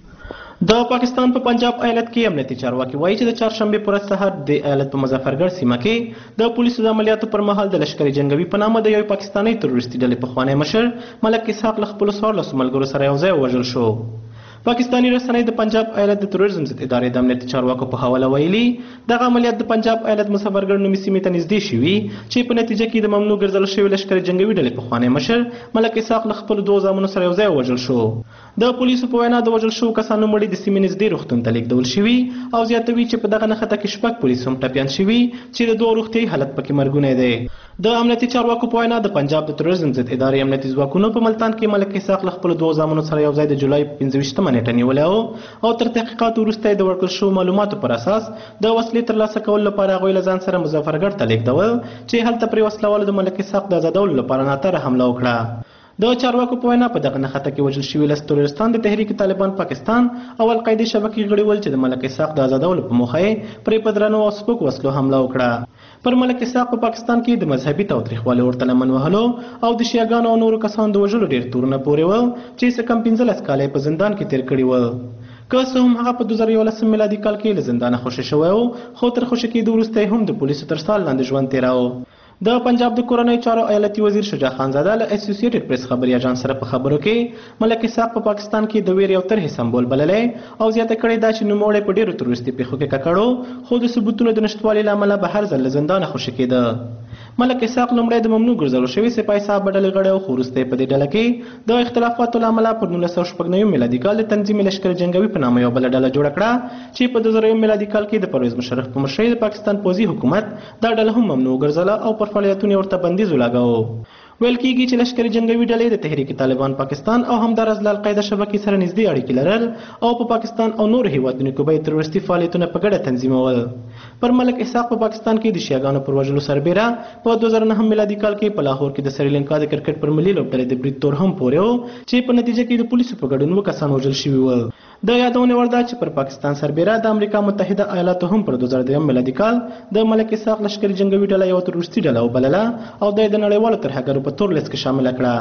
د پاکستان په پنجاب ایالت کې امنیتي چارواکي وایي چې د چهارشنبې پر ورځ سهار د ایالت په مظفرګړ سیمه کې د پولیسو د عملیاتو پر مهال د لشکر جنگوي په نامه د یو پاکستاني تروریستي ډلې پخوانی مشر ملک اسحاق له خپلو څوارلسو ملګرو سره یو ځای ووژل شو. پاکستاني رسنۍ د پنجاب ایالت د تروریزم ضد ادارې د امنیتي چارواکو په حواله ویلي دغه عملیات د پنجاب ایالت مظفرګړ نومي سیمې ته نږدې شوي چې په نتیجه کې د ممنوع ګرځول شوي لشکر جنگوي ډلې پخوانی مشر ملک اسحاق له خپلو دوو زامنو سره یو ځای ووژل شو. د پولیسو په وینا د وژل شوو کسانو مړي د سیمې نږدې روغتون ته لیږدول شوي او زیاتوي چې په دغه نښته کې شپږ پولیس هم ټپیان شوي چې د دوو روغتیایي حالت پکې مرګونی دی. د امنیتي چارواکو په وینا د پنجاب د تروریزم ضد ادارې امنیتي ځواکونو په ملتان کې ملک اسحاق له خپلو دوو زامنو سره یو ځای د جولای په پنځه ویشتمه نیټه نیولی و او تر تحقیقاتو وروسته یې د ورکړل شوو معلوماتو پر اساس د وسلې ترلاسه کولو لپاره هغوی له ځان سره مظفرګړ ته لیږدول چې هلته پرې وسلوالو د ملک اسحاق د ازادولو لپاره ناتره حمله وکړه. د چارواکو په وینا په دغه نښته کې وژل شوي لس تروریستان د تحریک طالبان پاکستان او القاعدې شبکې غړي ول چې د ملک اسحاق د ازادولو په موخه یې پرې په درنو او سپکو وسلو حمله وکړه. پر ملک اسحاق په پاکستان کې د مذهبي تاوتریخوالي ورته لمن وهلو او د شیعاګانو او نورو کسانو د وژلو ډېر تورونه پورې و چې څه کم پنځلس کاله په زندان کې تیر کړي و. که څه هم هغه په دوه زره یولسم میلادي کال کې له زندانه خوشي شوی و خو تر خوشي کېدو وروسته هم د پولیسو تر څار لاندې ژوند تېراوه. د پنجاب د کورنۍ چارو ایالتي وزیر شجاع خانزاده له اسوسییټډ پریس خبري اژانس سره په خبرو کې ملک اسحاق په پاکستان کې د ویرې او ترهې سمبول بللی او زیاته کړې ده چې نوموړی په ډېرو تروریستي پیښو کې ککړ خو د ثبوتونو د نشتوالي له امله به هر ځل له زندانه خوشي کېده. ملک اسحاق لومړی د ممنوع ګرځولو شوي سپاه صاحب ډلې غړی او خو وروسته یې په دې ډله کې د اختلافاتو له امله پر نولس سوه شپږ نوي میلادي کال د تنظیم لشکر جنګوي په نامه یوه بله ډله جوړه کړه چې په دوه زره یو میلادي کال کې د پرویز مشرف په مشرۍ د پاکستان پوځي حکومت دا ډله هم ممنوع ګرځوله او پر فعالیتونو یې ورته بندیز ولګاوه. ویل کېږي چې لشکر جنګوي ډلې د تحریک طالبان پاکستان او همداراز له القاعده شبکې سره نږدې اړیکې لرل او په پاکستان او نورو هیوادونو کې به یې تروریستي فعالیتونه په ګډه تنظیمول. پر ملک اسحاق په پاکستان کې د شیعاګانو پر وژلو سربیره په دوه زره نهم میلادي کال کې په لاهور کې د سریلانکا د کرکټ پر ملي لوبډلې د برید تور هم پورې و چې په نتیجه کې د پولیسو په ګډون اووه کسان وژل شوي ول. د یادونې وړ ده چې پر پاکستان سربیره د امریکا متحده ایالاتو هم پر دوه زره دویم میلادي کال د ملک اسحاق لشکري جنګوي ډله یوه تروریستي ډله وبلله او دا یې د نړیوالو ترهګرو په تور لیست کې شامل کړه.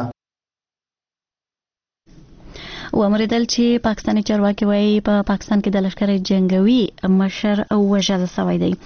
وامریدل چې پاکستاني چارواکي وایي په پا پاکستان کې د لشکر جنگوي مشر وژل سوی دی.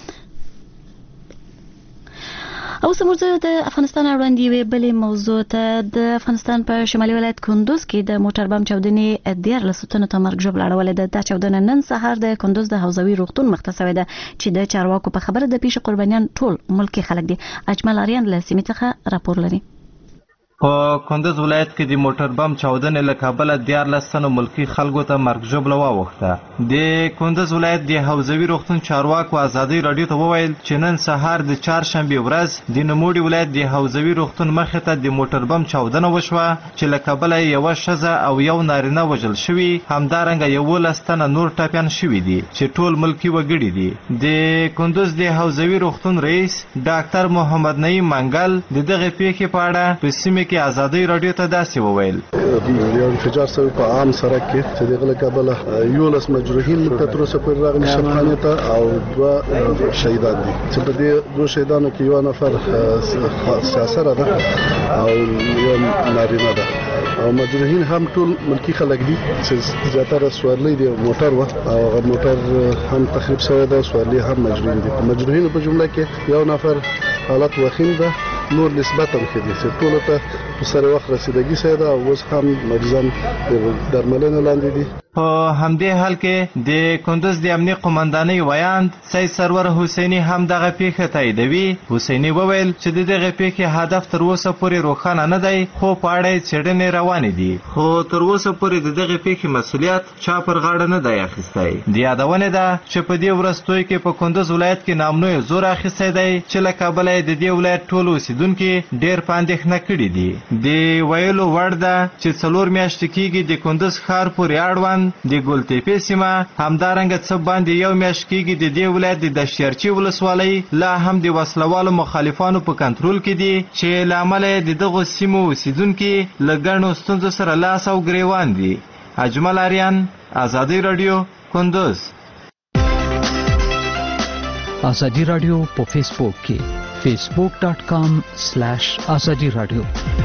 او سمورځ د افغانستان اړوند یوې بلې موضوع ته د افغانستان په شمالي ولایت کندوز کې د موټر بم چاودنې دیارلسو تنو ته مرګ ژوبله اړولې ده. دا چاودنه نن سهار د کندوز د حوزوي روغتون مخ ته سوې ده چې د چارواکو په خبره د پیښې قربانیان ټول ملکي خلک دي. اجمل آریان له سیمې څخه راپور لري. په کندوز ولایت کې د موټر بم چاودنې له کابله دیارلس تنو ملکي خلکو ته مرګ ژوبله واوښته. د کندوز ولایت د حوزوي روغتون چارواکو ازادۍ راډیو ته وویل چې نن سهار د چهارشنبې ورځ د نوموړي ولایت د حوزوي روغتون مخې ته د موټر بم چاودنه وشوه چې له کابله یوه ښځه او یو نارینه وژل شوي، همدارنګه یولس تنه نور ټپیان شوي دي چې ټول ملکي وګړي دي. د کندوز د حوزوي روغتون رئیس ډاکټر محمد نعیم منګل د دغې پیښې په اړه په سیمه کې ازادۍ راډیو ته داسې وویل: یو انفجار شوی په عام سړک کې چې دغه له کبله یولس مجروحین ته تر اوسه پورې راغلي شفخانې ته او دوه شهیدان دي چې په دې دوه شهیدانو کې یو نفر سیاسره ده او یو نارینه ده. او مجروحین هم ټول ملکی خلک دي چې زیاتره سوارلي دي موټر و او هغه موټر هم تخریب شوی دی سوارلي هم مجروحین دي مجروحین په جمله کې یو نفر حالت وخیم ده نور نسبتا ښه دي چې ټول ته په سره وخت رسیدګي شوی ده او اوس هم مریضان درملنه لاندې دي. په همدې حال کې د کندوز د امنیه قومندانۍ ویاند سید سرور حسیني هم دغه پیښه تاییدوي. حسیني وویل چې د دغه پیښې هدف تر اوسه پورې روښانه نه دی خو په اړه یې څېړنې روانې دي خو تر اوسه پورې د دغه پیښې مسؤلیت چا پر غاړه نه دی اخیستی. د یادونې ده چې په دې وروستیو کې په کندوز ولایت کې نامنوی زور اخیستی دی چې له کابله یې د دې ولایت ټول اوسېدونکي ډېر په اندېښنه کړي دي. د ویلو وړ ده چې څلور میاشتې کېږي د کندوز ښار پورې اړوند د ګلتېپې سیمه همدارنګه څه باندې یو میاشت کېږي د دې ولایت د دشتیارچي ولسوالۍ لا هم د وسلوالو مخالفانو په کنټرول کې دي چې له امله د دغو سیمو اوسېدونکي له ګڼو ستونزو سره لاس او ګریوان دي. اجمل آریان ازادي راډیو کندوز. ازادي راډیو په فیسبوک کې facebook dot com slash azadi radio.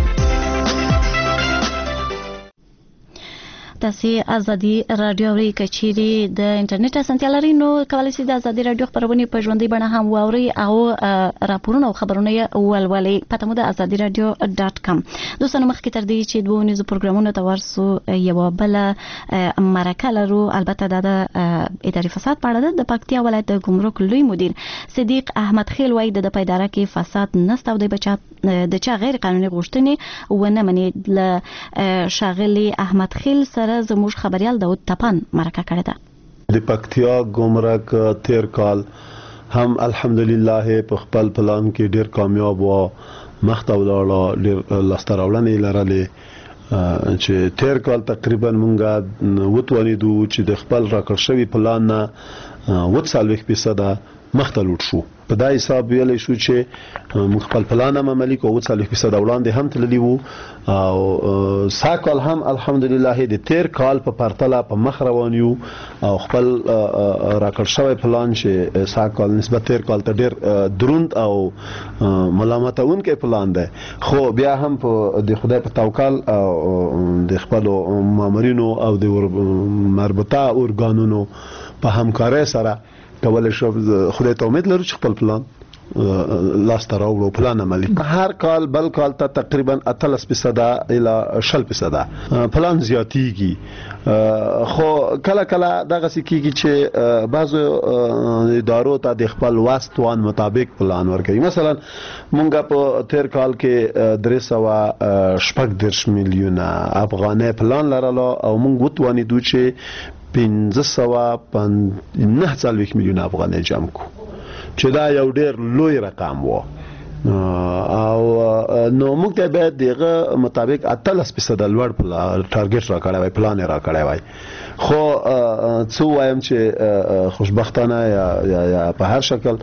تاسو ازادي رادیو ری کچيري د انټرنیټ اسانتیا لري نو کولای شئ د ازادي رادیو خبرونه په ژوندۍ بڼه هم واوري او راپورونه او خبرونه ولولي. پته مو د ازادي رادیو ډاټ کام. دوستانو مخکې تر دې چې دوه نيزو پروګرامونه ته ورسو یو بل مرکه لرو البته د اداري فساد په اړه د پکتیا ولایت د ګمرک لوی مدیر صدیق احمد خیل وایي د پیداره کې فساد نشته او د بچا د چا غیر قانوني غوښتنې ونه مني. ل شاغلي احمد خیل سره زموږ خبريال داود تپان مرکه کړې ده. د پکتیا ګمرک تیر کال هم الحمدلله په خپل پلان کې ډیر کامیاب و مخته ولاړه ډیر لاستراولنې لرلې چې تیر کال تقریبا مونږه وتوانیدو چې د خپل راکړ شوی پلان نه وڅالوي فیصد مخته لوټ شو. په دای حساب ویلې شو چې موږ خپل پلان هم عملي کوو څلوي فیصد وړاندې هم تللی وو او ساکل هم الحمدلله د تیر کال په پرتله په مخ روان یو او خپل راکړ شوی پلان چې ساکل نسبت تیر کال ته ډیر دروند او ملامتونکې پلان دی خو بیا هم په د خدای په توکل او د خپل مامورینو او د مربوطه اورګانونو په همکارۍ سره کولای شو خدای ته امید لرو چې خپل پلان لاس ته راوړو پلان عملي. هر کال بل کال ته تقریبا اتلس فیصد اله شل فیصد پلان زیاتیږي خو کله کله دغه سکیږي چې بعضو ادارو ته د خپل واستوان مطابق پلان ورکوي. مثلا مونږه په تیر کال کې درې سوه شپږ دېرش میلیونه افغانۍ پلان لرلو او مونږ وتوانیدو چې پنځه سوه نه څلوېښت میلیونه افغانۍ جمع کو چې دا یو ډیر لوی رقم و او نو موږ ته به دغه مطابق اتلس فیصد لوړ ټارګټ را کړی وای پلان را کړی وای خو څو وایم چې خوشبختانه یا یا په هر شکل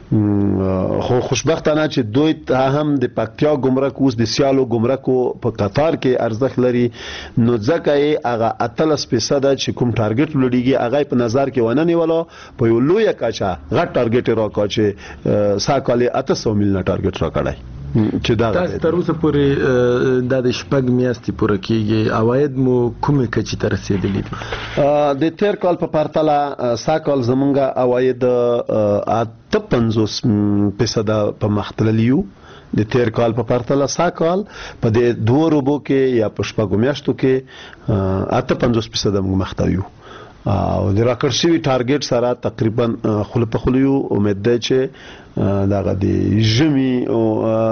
خو خوشبختانه چې دوی هم د پکتیا ګمرک اوس د سیالو ګمرکو په قطار کې ارزښت لري نو ځکه یې هغه اتلس فیصد چې کوم ټارګټ لوړیږي هغه په نظر کې ونه نیولو په یو لوی کچا غټ ټارګټ راکا چې ساکالي اته سوه میلیونه ټارګټ را کړی چې دا تاسو تر اوسه پورې د شپږ میاشتې پوره کېږي عواید مو کومه کچې ته رسیدلي دي؟ د تیر کال په پرتله ساکال زمونږ عواید اته پنځوس فیصد په مخ تللي یو د تیر کال په پرتله ساکال په د دوه روبو کې یا په شپږو میاشتو کې اته پنځوس فیصد موږ مخ ته یو او د راکړ شوی ټارګټ سره تقریبا خل په خلیو امید ده چې دغه د ژمي او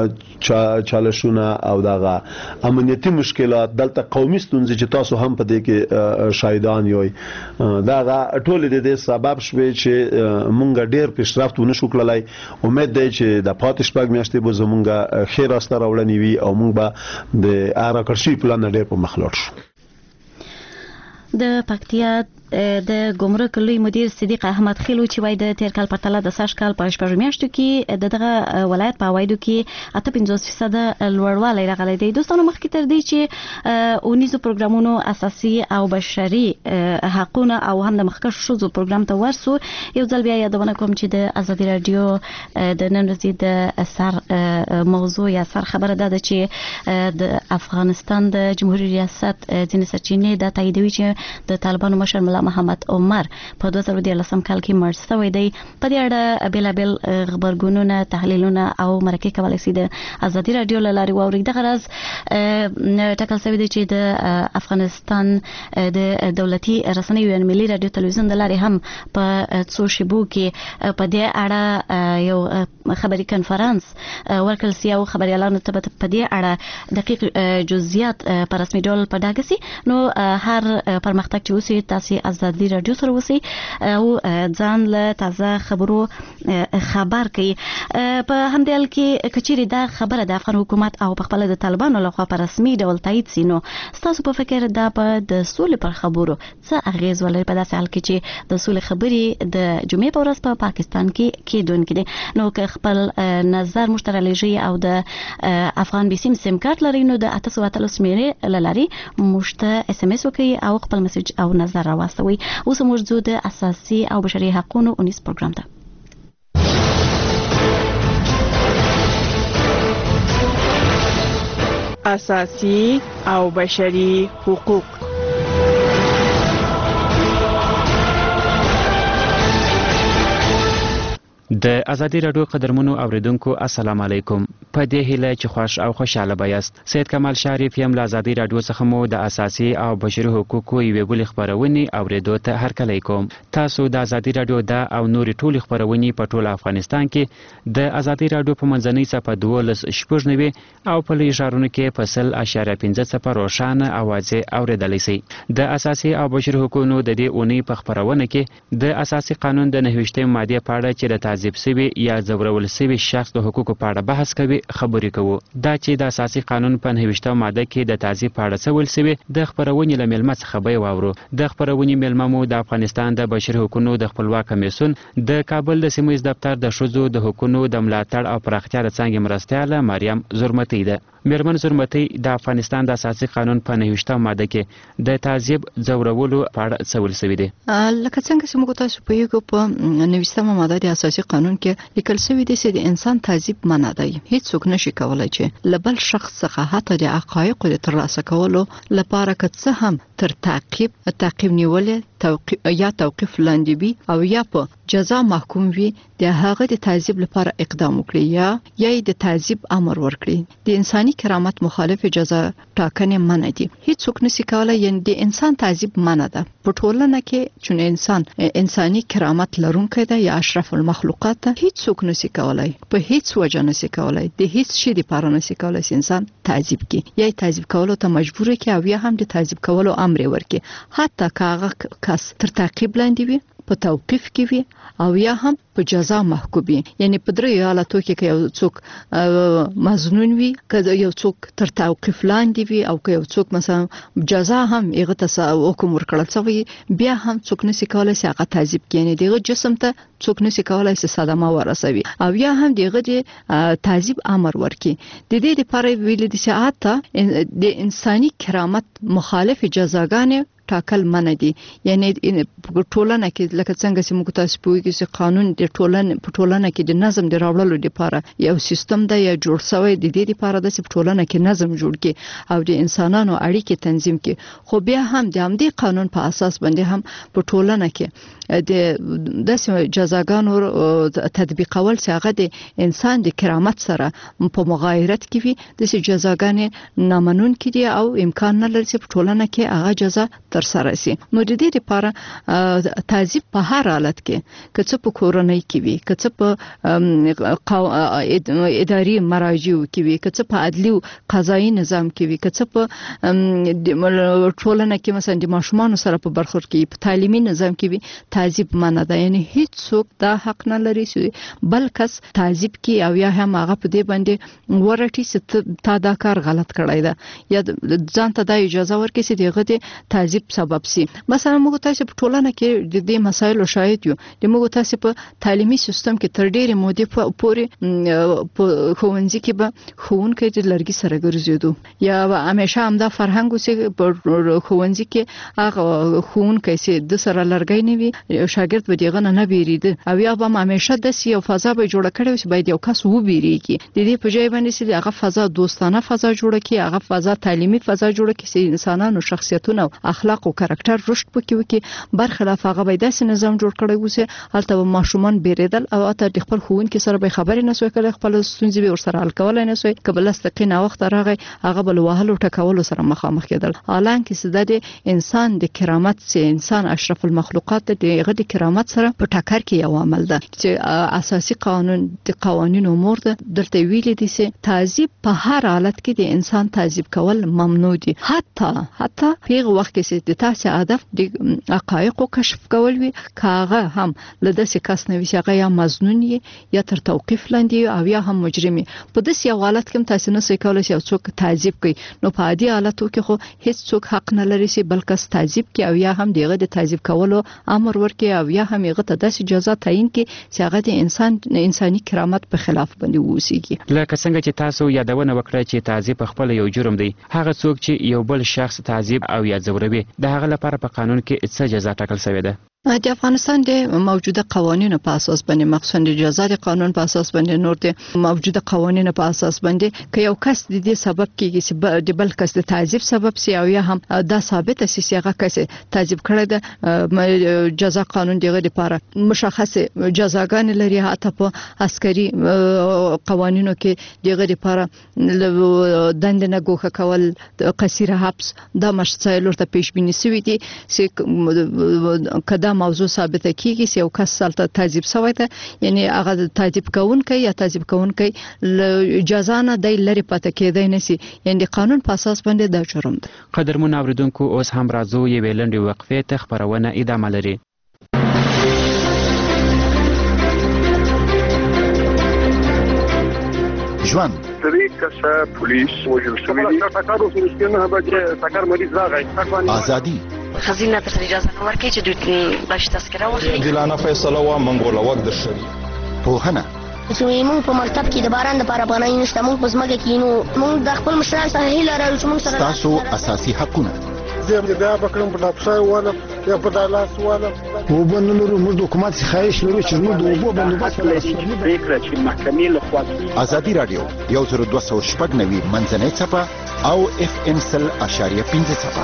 چالشونه او دغه امنیتي مشکلات دلته قومي ستونزې چې تاسو هم په دې کې شاهدان یوي دغه ټول د دې سبب شوي چې مونږ ډیر پیشرفت ونه شو کړلای. امید ده چې د پاتې شپږ میاشتې به زمونږ خیر استه راوړنی وي او مونږ به د راکړ شوی پلان ډیر په مخ لاړ شو. د پکتیا د ګمرک لوی مدیر صدیق احمد خیلو چې وای د تیر کال په تله د ساش کال په شپږ میاشتو کې د دغه ولایت په وایدو کې اته پنځوس فیصد لوړوالی راغلی دی. دوستانو مخکې تر دې چې اونیزو پروګرامونو اساسي او بشري حقوقونه او هم د مخکښ ښځو پروګرام ته ورسو، یو ځل بیا یادونه کوم چې د ازادي رادیو د نن ورځې د سر موضوع یا سر خبره ده چې د افغانستان د جمهوریت ریاست ځینې سرچینې د تاییدوي چې د طالبانو مشر ملا محمد عمر په دوه زره دیارلسم کال کې مړ شوی دی. په دې اړه بیلابیل خبرګونونه، تحلیلونه او مرکې کولای شي د ازادي رادیو له لارې واوري. دغه راز ټاکل شوی دی چې د افغانستان د دولتي رسنیو یعنې ملي رادیو تلویزیون د لارې هم په څو شیبو کې په دې اړه یو خبري کنفرانس ورکړل شي او خبريالانو ته په دې اړه دقیق جزئیات په رسمي ډول په ډاګه سي. نو هر پرمختګ چې وسی تاسو ازادي رادیو سره وسی او ځان له تازه خبرو خبر کوي. په همدې حال کې کچيري دا خبره د افغان حکومت او په خپل د طالبانو لخوا په رسمي ډول تایید سي، نو تاسو په فکر دا په د سولې پر خبرو څه اغیز ولري په داسې حال کې چې د سولې خبرې د جمعې په ورځ په پاکستان کې کېدونکې دي؟ نو که خپل نظر مشترک لږی او د افغان بي سیم سیم کارت لري نو د اته سوه اتلس میرې لاري مشته اس ام اس وکي او خپل میسج او نظر راوستوي. اوس موږ د اساسي او بشري حقوقو اونیس پروګرام ته اساسي او بشري حقوق. د ازادي رادیو قدرمنو اوریدونکو السلام علیکم. په دې هیله چې خوش او خوشاله بایاست. سید کمال شریف یم له ازادي رادیو څخه مو د اساسي او بشري حقوقو یوې بلې خبرونې اوریدو ته هرکلی کوم. تاسو د ازادي رادیو د او نورې ټولې خبرونې په ټول افغانستان کې د ازادي رادیو په منځنۍ څپه دولس شپږ نوي او په لوی ښارونو کې په سل اشاریه پنځه څپه روښانه اوازې اوریدلی سئ. د اساسي او بشري حقوقو د دې اونۍ په خبرونه کې د اساسي قانون د نهه ویشتمې مادې په اړه چې د تعذیب سوي یا ځورول سوي شخص د حقوقو په اړه بحث کوي خبرې کوو. دا چې د اساسي قانون په نهه ویشتمه ماده کې د تعذیب په اړه څه ویل سوي د خبرونې له میلمه څخه به یې واورو. د خبرونې میلمه مو د افغانستان د بشري حقوقو د خپلواک کمیسیون د کابل د سیمه ییز دفتر د ښځو د حقوقو د ملاتړ او پراختیا د څانګې مرستیاله مریم زرمتي ده. میرمن زرمتي د افغانستان د اساسي قانون په نهه ویشتمه ماده کې د تعذیب ځورولو په اړه څه ویل سوي دي؟ لکه څنګه چې موږ تاسو په یو په نهه ویشتمه ماده د اساسي قانون کې لیکل شوی دی چې د انسان تعذیب منع دی. هیڅ څوک نشي کولای چې لبل شخص څخه حتی د حقایقو د ترلاسه کولو لپاره که څه هم تر تعقیب تعقیب نیولې توقیف یا توقیف لاندې وي او یا په جزا محکوم وي د هغه د تعذیب لپاره اقدام وکړي یا یا د تعذیب امر ورکړي. د انساني کرامت مخالف جزا ټاکنې منع دي. هیڅ څوک نشي کولای یعنی د انسان تعذیب منع ده. په ټولنه کې چې انسان انساني کرامت لرونکی دی یا اشرف المخلوقات ده، هیڅ څوک نشي کولای په هیڅ وجه نشي کولای د هیڅ شي لپاره نشي کولای انسان تعذیب کی یا تعذیب کولو ته مجبور کی او یا هم د تعذیب کولو امر ورکي، حتی کاغه کس تر تعقیب لاندې وي، په توقیف کې وي او یا هم په جزا محکوم وي. یعنی په درې حالاتو کې یو څوک مظنون وي، که یو څوک تر توقیف لاندې وي او که یو څوک مثلا جزا هم هغه ته حکم ورکړل شوی، بیا هم څوک نشي کولای چې هغه تعذیب کړي. دغه جسم ته څوک نشي کولای چې صدمه ورسوي او یا هم دغه د تعذیب امر ورکړي. د دې لپاره ویل دي چې حتی د انساني کرامت مخالف جزاګانې ټاکل منع دي. یعنی په ټولنه کې لکه څنګه چې موږ تاسو پوهیږئ چې قانون د ټولنې په ټولنه کې د نظم د راوړلو لپاره یو سیستم دی یا جوړ شوی د دې لپاره د په ټولنه کې نظم جوړ کړي او د انسانانو اړیکې تنظیم کړي. خو بیا هم د همدې قانون په اساس باندې هم په ټولنه کې د داسې جزاګانو تطبیقول چې هغه د انسان د کرامت سره په مغایرت کې وي، د جزاګانې نامنونکې دي او امکان نه لري چې په ټولنه کې هغه جزا تر سره شي. نو د دې لپاره تعذیب په هر حالت کې که څه په کورنۍ کې وي، که څه په اداري مراجعو کې وي، که څه په عدلي او قضایي نظام کې وي، که څه په ټولنه کې مثلا د ماشومان سره په برخورد کې، په تعلیمي نظام کې وي، تعذیب منع ده. یعنی هیڅ څوک دا حق نه لري چې بل کس تعذیب کی او یا هم هغه په دې باندې ورټي چې تا دا کار غلط کړی ده یا ځان ته د اجازه ورکړي چې دغه د تعذیب سبب سي. مثلا موږ تاسو په ټولنه کې د دې مسایلو شاهد یو. د موږ تاسو په تعلیمي سیستم کې تر ډېرې مودې پورې په ښوونځي کې به ښوونکي د لرګي سره ګرځېدو یا همیشه همدا فرهنګ اوسې په ښوونځي کې هغه ښوونکی چې د سره لرګي نه وي شاګرد به دغه نه بیریده او یا به همیشه د یو فضا به جوړ کړي چې باید یو کس و بیریږي. د دې په ځای باندې چې هغه فضا دوستانه فضا جوړ کړي هغه فضا تعلیمي فضا جوړ کړي چې انسانانو شخصیتونه او اخلاق او کاراکټر رشد پکې وکړي. برخلاف هغه به داسې نظام جوړ کړي وسه هلته به ماشومان بیریدل او اته د خپل ښوونکي سره به خبرې نه سوي کړي خپل ستونزې به ورسره حل کولای نه سوي کبل استقینه وخت راغی هغه بل وهلو ټکولو سره مخامخ کېدل. حالانکه چې د انسان د کرامت سي انسان اشرف المخلوقات دغه د کرامت سره په ټکر کې یو عمل ده چې اساسي قانون د قوانینو امور ده درته ویل دي چې تعذيب په هر حالت کې د انسان تعذيب کول ممنوع دي. حتی حتی په وخت کې چې د تاسو هدف د حقایق کشف کول وي کاغه هم لده سي کس نه وي هغه یا مظنون یا تر توقيف لاندې او یا هم مجرمي. په داسې حالت کې تاسو نه سې کولای شئ څوک تعذيب کوي. نو په عادي حالتو کې خو هیڅ څوک حق نه لري چې بلکې تعذيب کوي او یا هم دغه د تعذيب کولو امر ورکړي او یا هم هغه ته داسې جزا تعیین کړي چې هغه د انسان انساني کرامت په خلاف باندې ووسیږي. لکه څنګه چې تاسو یادونه وکړه چې تعذيب خپل یو جرم دی. هغه څوک چې یو بل شخص تعذيب او یا ځوروي د هغه لپاره په قانون کې څه جزا ټاکل شوې ده؟ د افغانستان د موجوده قوانینو په اساس باندې مخصوصا د جزا د قانون په اساس باندې نور د موجوده قوانینو په اساس باندې که یو کس د دې سبب کېږي چې د بل کس د تعذيب سبب سي او یا هم دا ثابت سي چې هغه کس تعذيب کړی د جزا قانون دغه لپاره مشخصه جزاګان لري. حتی په عسکري قوانینو کې دغه لپاره دند نه ګوښه کول قصيره حبس دا مسایل ورته پیش بینی شوی دي چې کدا موضوع ثابت کیږي چې یو کس سالته تعذيب شوی دی یعنی هغه تعذيب کوونکی یا تعذيب کوونکی جزا نه دی لري پته کېدای نسی یعنی قانون په اساس باندې دا جرم دی. قدرمن اوریدونکو اوس هم راځو یو ویلندې وقفه ته خبرونه ادامه لري. ژوند سری کسه پولیس وجل شوی دی ټاکر اوس نه به ټاکر مریض راغی ازادي خزینه تر اجازه ورکړي چې دوی باش تذکره واخلي. دلانه فیصله وا منګوله وخت درشي. پوهنه چې موږ په مکتب کې د باران د لپاره افغانۍ نشته موږ په ځمکه کې نو موږ د خپل مشران سره هیله لرو چې موږ سره تاسو اساسي حقونه زه بیا بکرم په ډاپسای والا یا په دالاس والا وبنلو موږ د حکومت خواهش لرو چې موږ د وبو بندوبست ولرو. فکر چې محکمې له خوا ازادي رادیو یو زر دوه سوه شپږ نوي منځنۍ صفه او اف ام سل اشاریه پنځه صفه.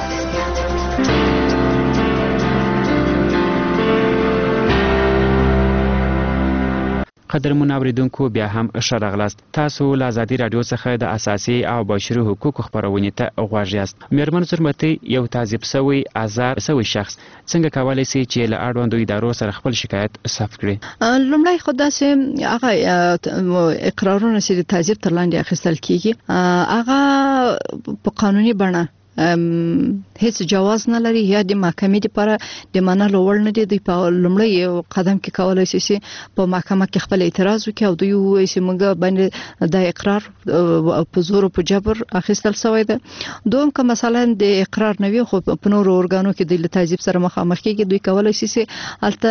قدرمن اوریدونکو بیا هم ښه راغلاست. تاسو له ازادي رادیو څخه د اساسي او بشري حقوقو خبرونه ته غوږ یاست. میرمن زرمتي یو تعذيب شوی آزار شوی شخص څنګه کولای شي چې له اړوندو ادارو سره خپل شکایت ثبت کړي؟ لومړی خو داسې هغه اقرارونه چې د تعذيب تر لاندې اخیستل کیږي هغه په قانوني بڼه هیڅ جواز نه لري یا د محکمې لپاره د منلو وړ نه دي. په لومړی قدم کې کولای شي چې په محکمه کې خپل اعتراض وکړي او دوی وایي چې موږ باندې د اقرار په زور او په جبر اخیستل شوی ده. دوم که مثلا د اقرار نه وي خو په نورو ارګانو کې د تعذيب سره مخامخ کېږي دوی کولای شي چې البته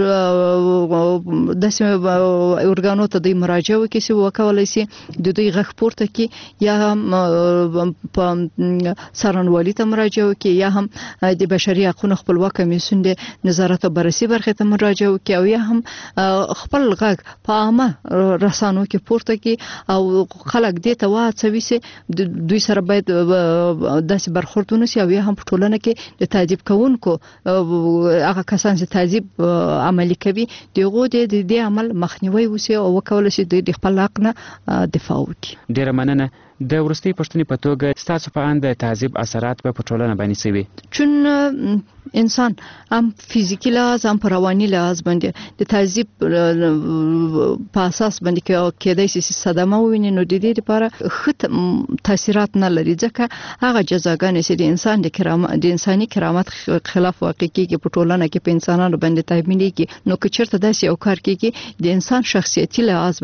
داسې ارګانو ته د مراجعه وکړي چې وکولای شي د دوی غږ پورته کړي یا په څارنوالي ته مراجعه وکړي یا هم د بشري حقوقو خپلواک کمیسیون د نظارت او بررسي برخه ته مراجعه وکړي او یا هم خپل غږ په عامه رسانو کې پورته کړي او خلک دې ته واڅوي چې دوی سره باید داسې برخورد ونشي او یا هم په ټولنه کې د تعذيب کوونکو هغه کسان چې تعذيب عملي کوي دغه د دې عمل مخنیوي وشي او وکول شي د خپل حق نه دفاع وکړي. ډیره مننه. د ورستي پښتنې په توګه ستاسو په اند تعذيب اثرات په ټولنه باندې سوي چون انسان هم فزیکی لحاظ هم په رواني لحاظ باندې د تعذيب په اساس باندې کېدای شي صدمه وویني نو د دې لپاره خط تاثیرات نه لري ځکه هغه جزاګانې چې د انسان د کرامت د انساني کرامت خلاف واقع کیږي په ټولنه کې په انسانانو باندې تامینېږي نو که چیرته داسې یو کار کیږي د انسان شخصیتي لحاظ باندې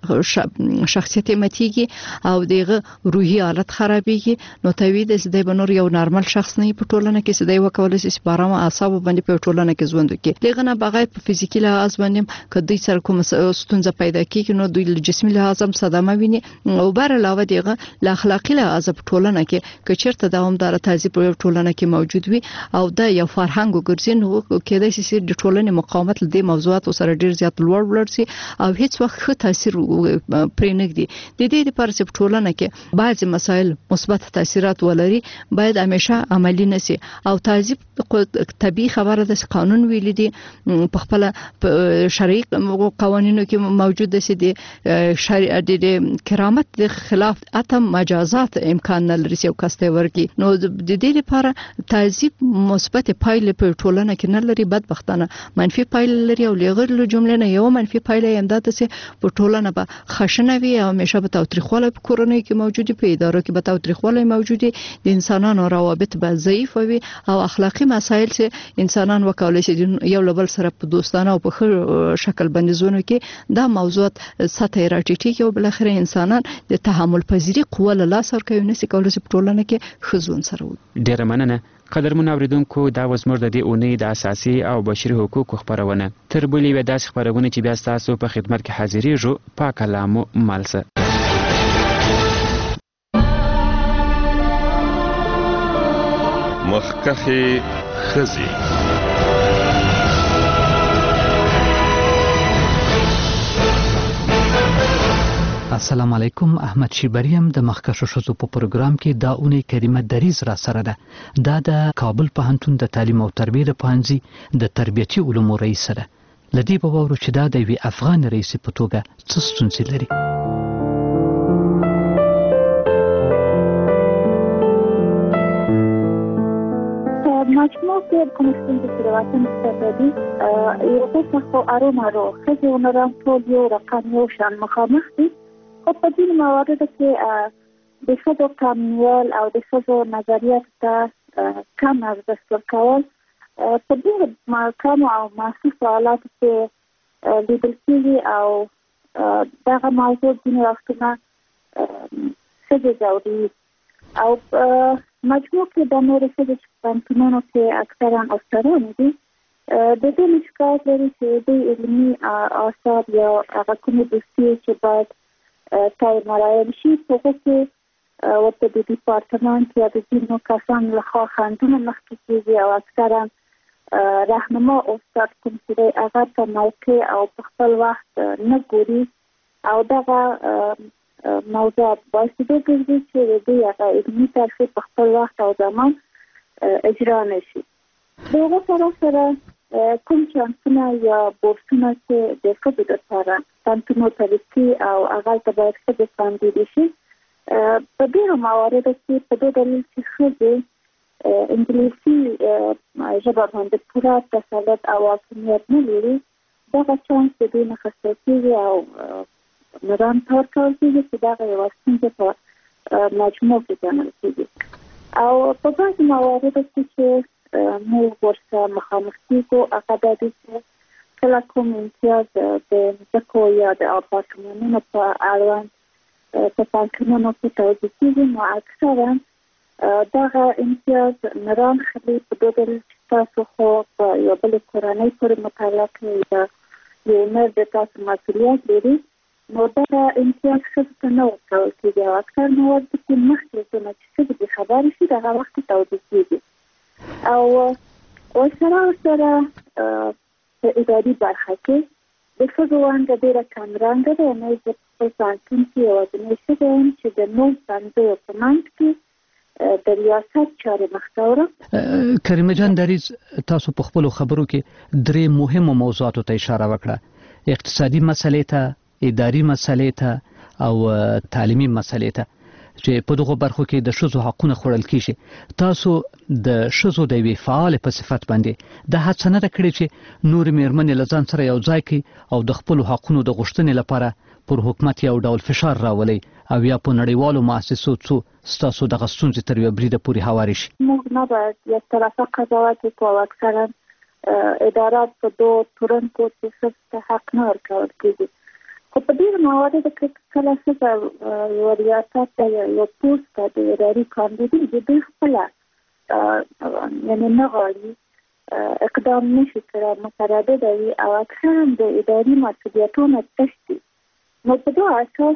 شخصیت ماتيږي او دغه روحي حالت خرابېږي نو توی د سدي بنور یو نارمل شخص نه په ټولنه کې سدي وکول شي سپارم اعصاب باندې په ټولنه کې ژوند کوي دغه نه بغیر په فزیکي لحاظ باندې کدی سره کوم ستونزه پیدا کیږي نو د جسمي لحاظ هم صدمه ویني او بر علاوه دغه ل اخلاقی لحاظ په ټولنه کې کچرته دوامدار تعذيب په ټولنه کې موجود وي او د یو فرهنګ ګرځي نو کېدای شي د ټولنې مقاومت له دې موضوعات سره ډیر زیات لوړ ورسي او هیڅ وخت ښه تاثیر پرې نه دی د دې لپاره چې ټولنه کې بعض مسایل مثبت تاثیرات ولري باید همیشه عملی نشي او تعذيب طبي خبره د قانون ویل دي په خپل شرعي قوانینو کې موجود دي د شریعت د کرامت د خلاف اتم مجازات امکان نه لري او کسته ورکی نو د دې لپاره تعذيب مثبت پایله په ټولنه کې نه لري بدبختانه منفي پایله لري او لغیر له جمله نه یو منفي پایله هم ده چې په ټولنه به خشنه وي او همیشه به تاوتریخواله په کورنۍ کې موجودي په ادارو کې به تاوتریخواله موجودي د انسانانو روابط به ضعیف وي او اخلاقی مسایل چې انسانان وکولای شي یو لبل سره په دوستانه او په شکل باندې زونه کې دا موضوعات سطح راټیټي او بل اخر انسانان د تحمل پذیری قوه له لاس ور کوي نسی کولای شي په ټولنه کې خزون سره وي ډیر مننه قدرمن اوریدونکو دا وزمر د دې اونۍ د اساسي او بشري حقوقو خبرونه تر بلې و داس خبرونه چې بیا تاسو په خدمت کې حاضرېږو پاک کلامو مالسه مخکخي خزي السلام علیکم احمد شیبریم د مخکښو ښځو په پروګرام کې دا اونۍ کریمه دریز را سره ده دا د کابل پوهنتون د تعلیم او تربیه د پوهنځي د تربیتي علومو رئیس ده لدی په وورو چې دا د وی افغان رئیس په توګه څه ستونزې لري مجموع کې کوم څه چې راوځي ستاسو یو څه خو ارومه رو خځې ونرم ټول یو رقم یو شان مخامخ دي او په دې مواردو کې د ښځو کمول او د ښځو نظریات ته کم ارزښت ورکول په دې کم او محسوس حالاتو کې لیدل کېږي او دغه موضوع ځینې وختونه ښځې ځوروي او مجموع کې د نورو ښځو چې په پوهنتونونو کې اکثرا استادان دي د دې مشکلات لري چې د علمي آثار یا هغه کومې دوستي چې باید تایید مرایم شي په هغه کې ورته د ډیپارتمنټ یا د ځینو کسانو لخوا خنډونه مخکې کېږي او اکثرا رهنما استاد کوم چې هغه په موقع او په خپل وخت نه ګوري او دغه موضوع باید د ګرځي چې د هغه علمي طرفې په خپل وخت او زمان اجرا نشي دغه سره سره کوم چانسونه یا بورسونه چې د ښځو لپاره پوهنتونونو ته رسي او هغه ته باید ښځې خوندي شي په ډېرو مواردو کې په دې دلیل چې ښځې انګلیسي ژبه باندې پوره تسلط او حاکمیت نه لري دغه چانس د دوی نه اخیستل کېږي او نظام تور کول کېږي چې دغه یوه ستونزه په مجموع کې ګڼل کېږي او په بعضې مواردو کې چې موږ ورسره مخامخ کېږو هغه دا دی چې کله کوم امتیاز د مځکو یا د اپارتمانونو په اړوند په پوهنتونونو کې توضیح کېږي نو اکثرا دغه امتیاز نه رانخلي په دې ډول چې تاسو خو په یوه بلې کورنۍ پورې متعلق یا یو نر د تاسو مسؤلیت لري نو دغه امتیاز ښځو ته نه ورکول کېږي او اکثر موارد کې مخکې څونه چې ښځې بې خبرې شي دغه وخت توضیح کېږي او ورسره ورسره په اداري برخه کې د ښځو ونډه ډېره کمرنګه ده یعنې زه په خپل پوهنتون کې یوازینۍ ښځه یم چې د نور پوهنځیو په منځ کې د ریاست چارې مخته وړم کریمه جان دریز تاسو په خپلو خبرو کې درې مهمو موضوعاتو ته اشاره وکړه اقتصادي مسلې ته اداري مسلې ته او تعلیمي مسلې ته چې په دغه برخو کې د ښځو حقونه خوړل کیږي تاسو د ښځو د یوې فعال په صفت باندې د هڅه نه کړې چې نور میرمنې له ځان سره یو ځای کړي او د خپل حقونو د غوښتنې لپاره پر حکومت یو ډول فشار راولي او یا په نړیوالو مؤسسو څو ستاسو دغه ستونزې تر یوه بریده پورې هوارې شي موږ نه باید یک طرفه قضاوت وکړو او اکثرا ادارات په دو تورن کې چې ښځو ته حق نه ورکول کېږي خو په دې موارد کې کله چې یو ریاست یا یو پوسټ د اداري کاندید د دوی خپل یعنی نه غواړي اقدام نشي کړی متردد وي او اکثرا د اداري مسؤلیتونو تشتي نو په دې اساس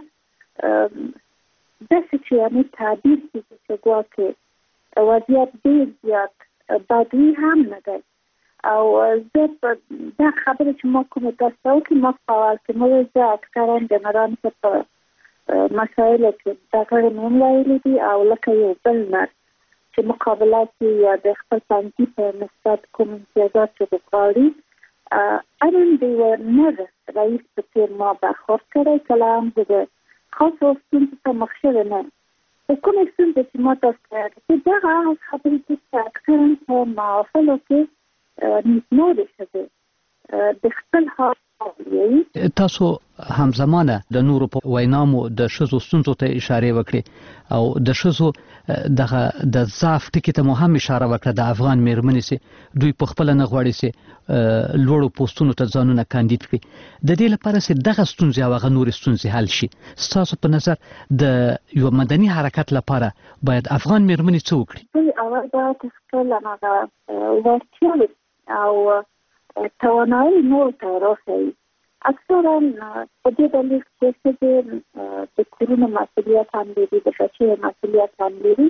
داسې چې یعنی تعبیر کېږي چې ګواکې وضعیت ډېر زیات بد وي هم نه دی او زه په دا خبره چې ما کومه تاسو وکړم ما په اول کې مې زه اکثرا جنرال په مسایلو کې دا کار مې ویلي دي او لکه یو بل نه چې مقابله کې یا د خپل پانګي په نسبت کوم امتیازات چې وکړي اړین دی نه رئیس په تیر ما برخورد کړی کله هم د خاصو ستونزو ته مخ شوی نه خو کومې ستونزې چې ما تاسو ته چې دغه خبرې چې اکثرا په محافلو کې نیمه شوی د خپل حال تاسو همزمانه د نورو په وینامو د ښځو ستونزو ته اشاره وکړي او د ښځو دغه د ضعف ټکي ته مو هم اشاره وکړه د افغان میرمنې سي دوی په خپل نه غواړي سي لوړو پوسټونو ته ځانونه کاندید کړي د دې لپاره سي دغه ستونزې او هغه نورې ستونزې حل شي ستاسو په نظر د یو مدني حرکت لپاره باید افغان میرمنې څه وکړي؟ اول باید خپل هغه وړتیا او توانایي نور ته راسوي اکثرا په دې ډول کې چې د کورونو مسؤلیت هم لري د بچي مسؤلیت هم لري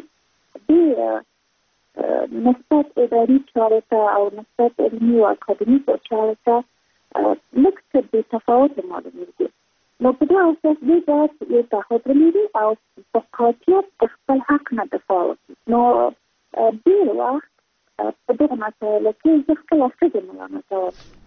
د نسبت اداري چارو ته او نسبت علمي او اکاډمیکو چارو ته لږ څه بې تفاوت معلومېږي نو په دې اساس دې باید یو تفاوت ولري او په قاطعیت د خپل حق نه دفاع وکړي نو ډېر وخت په دغه مسایلو کې زه خپله ښځه ملامتوم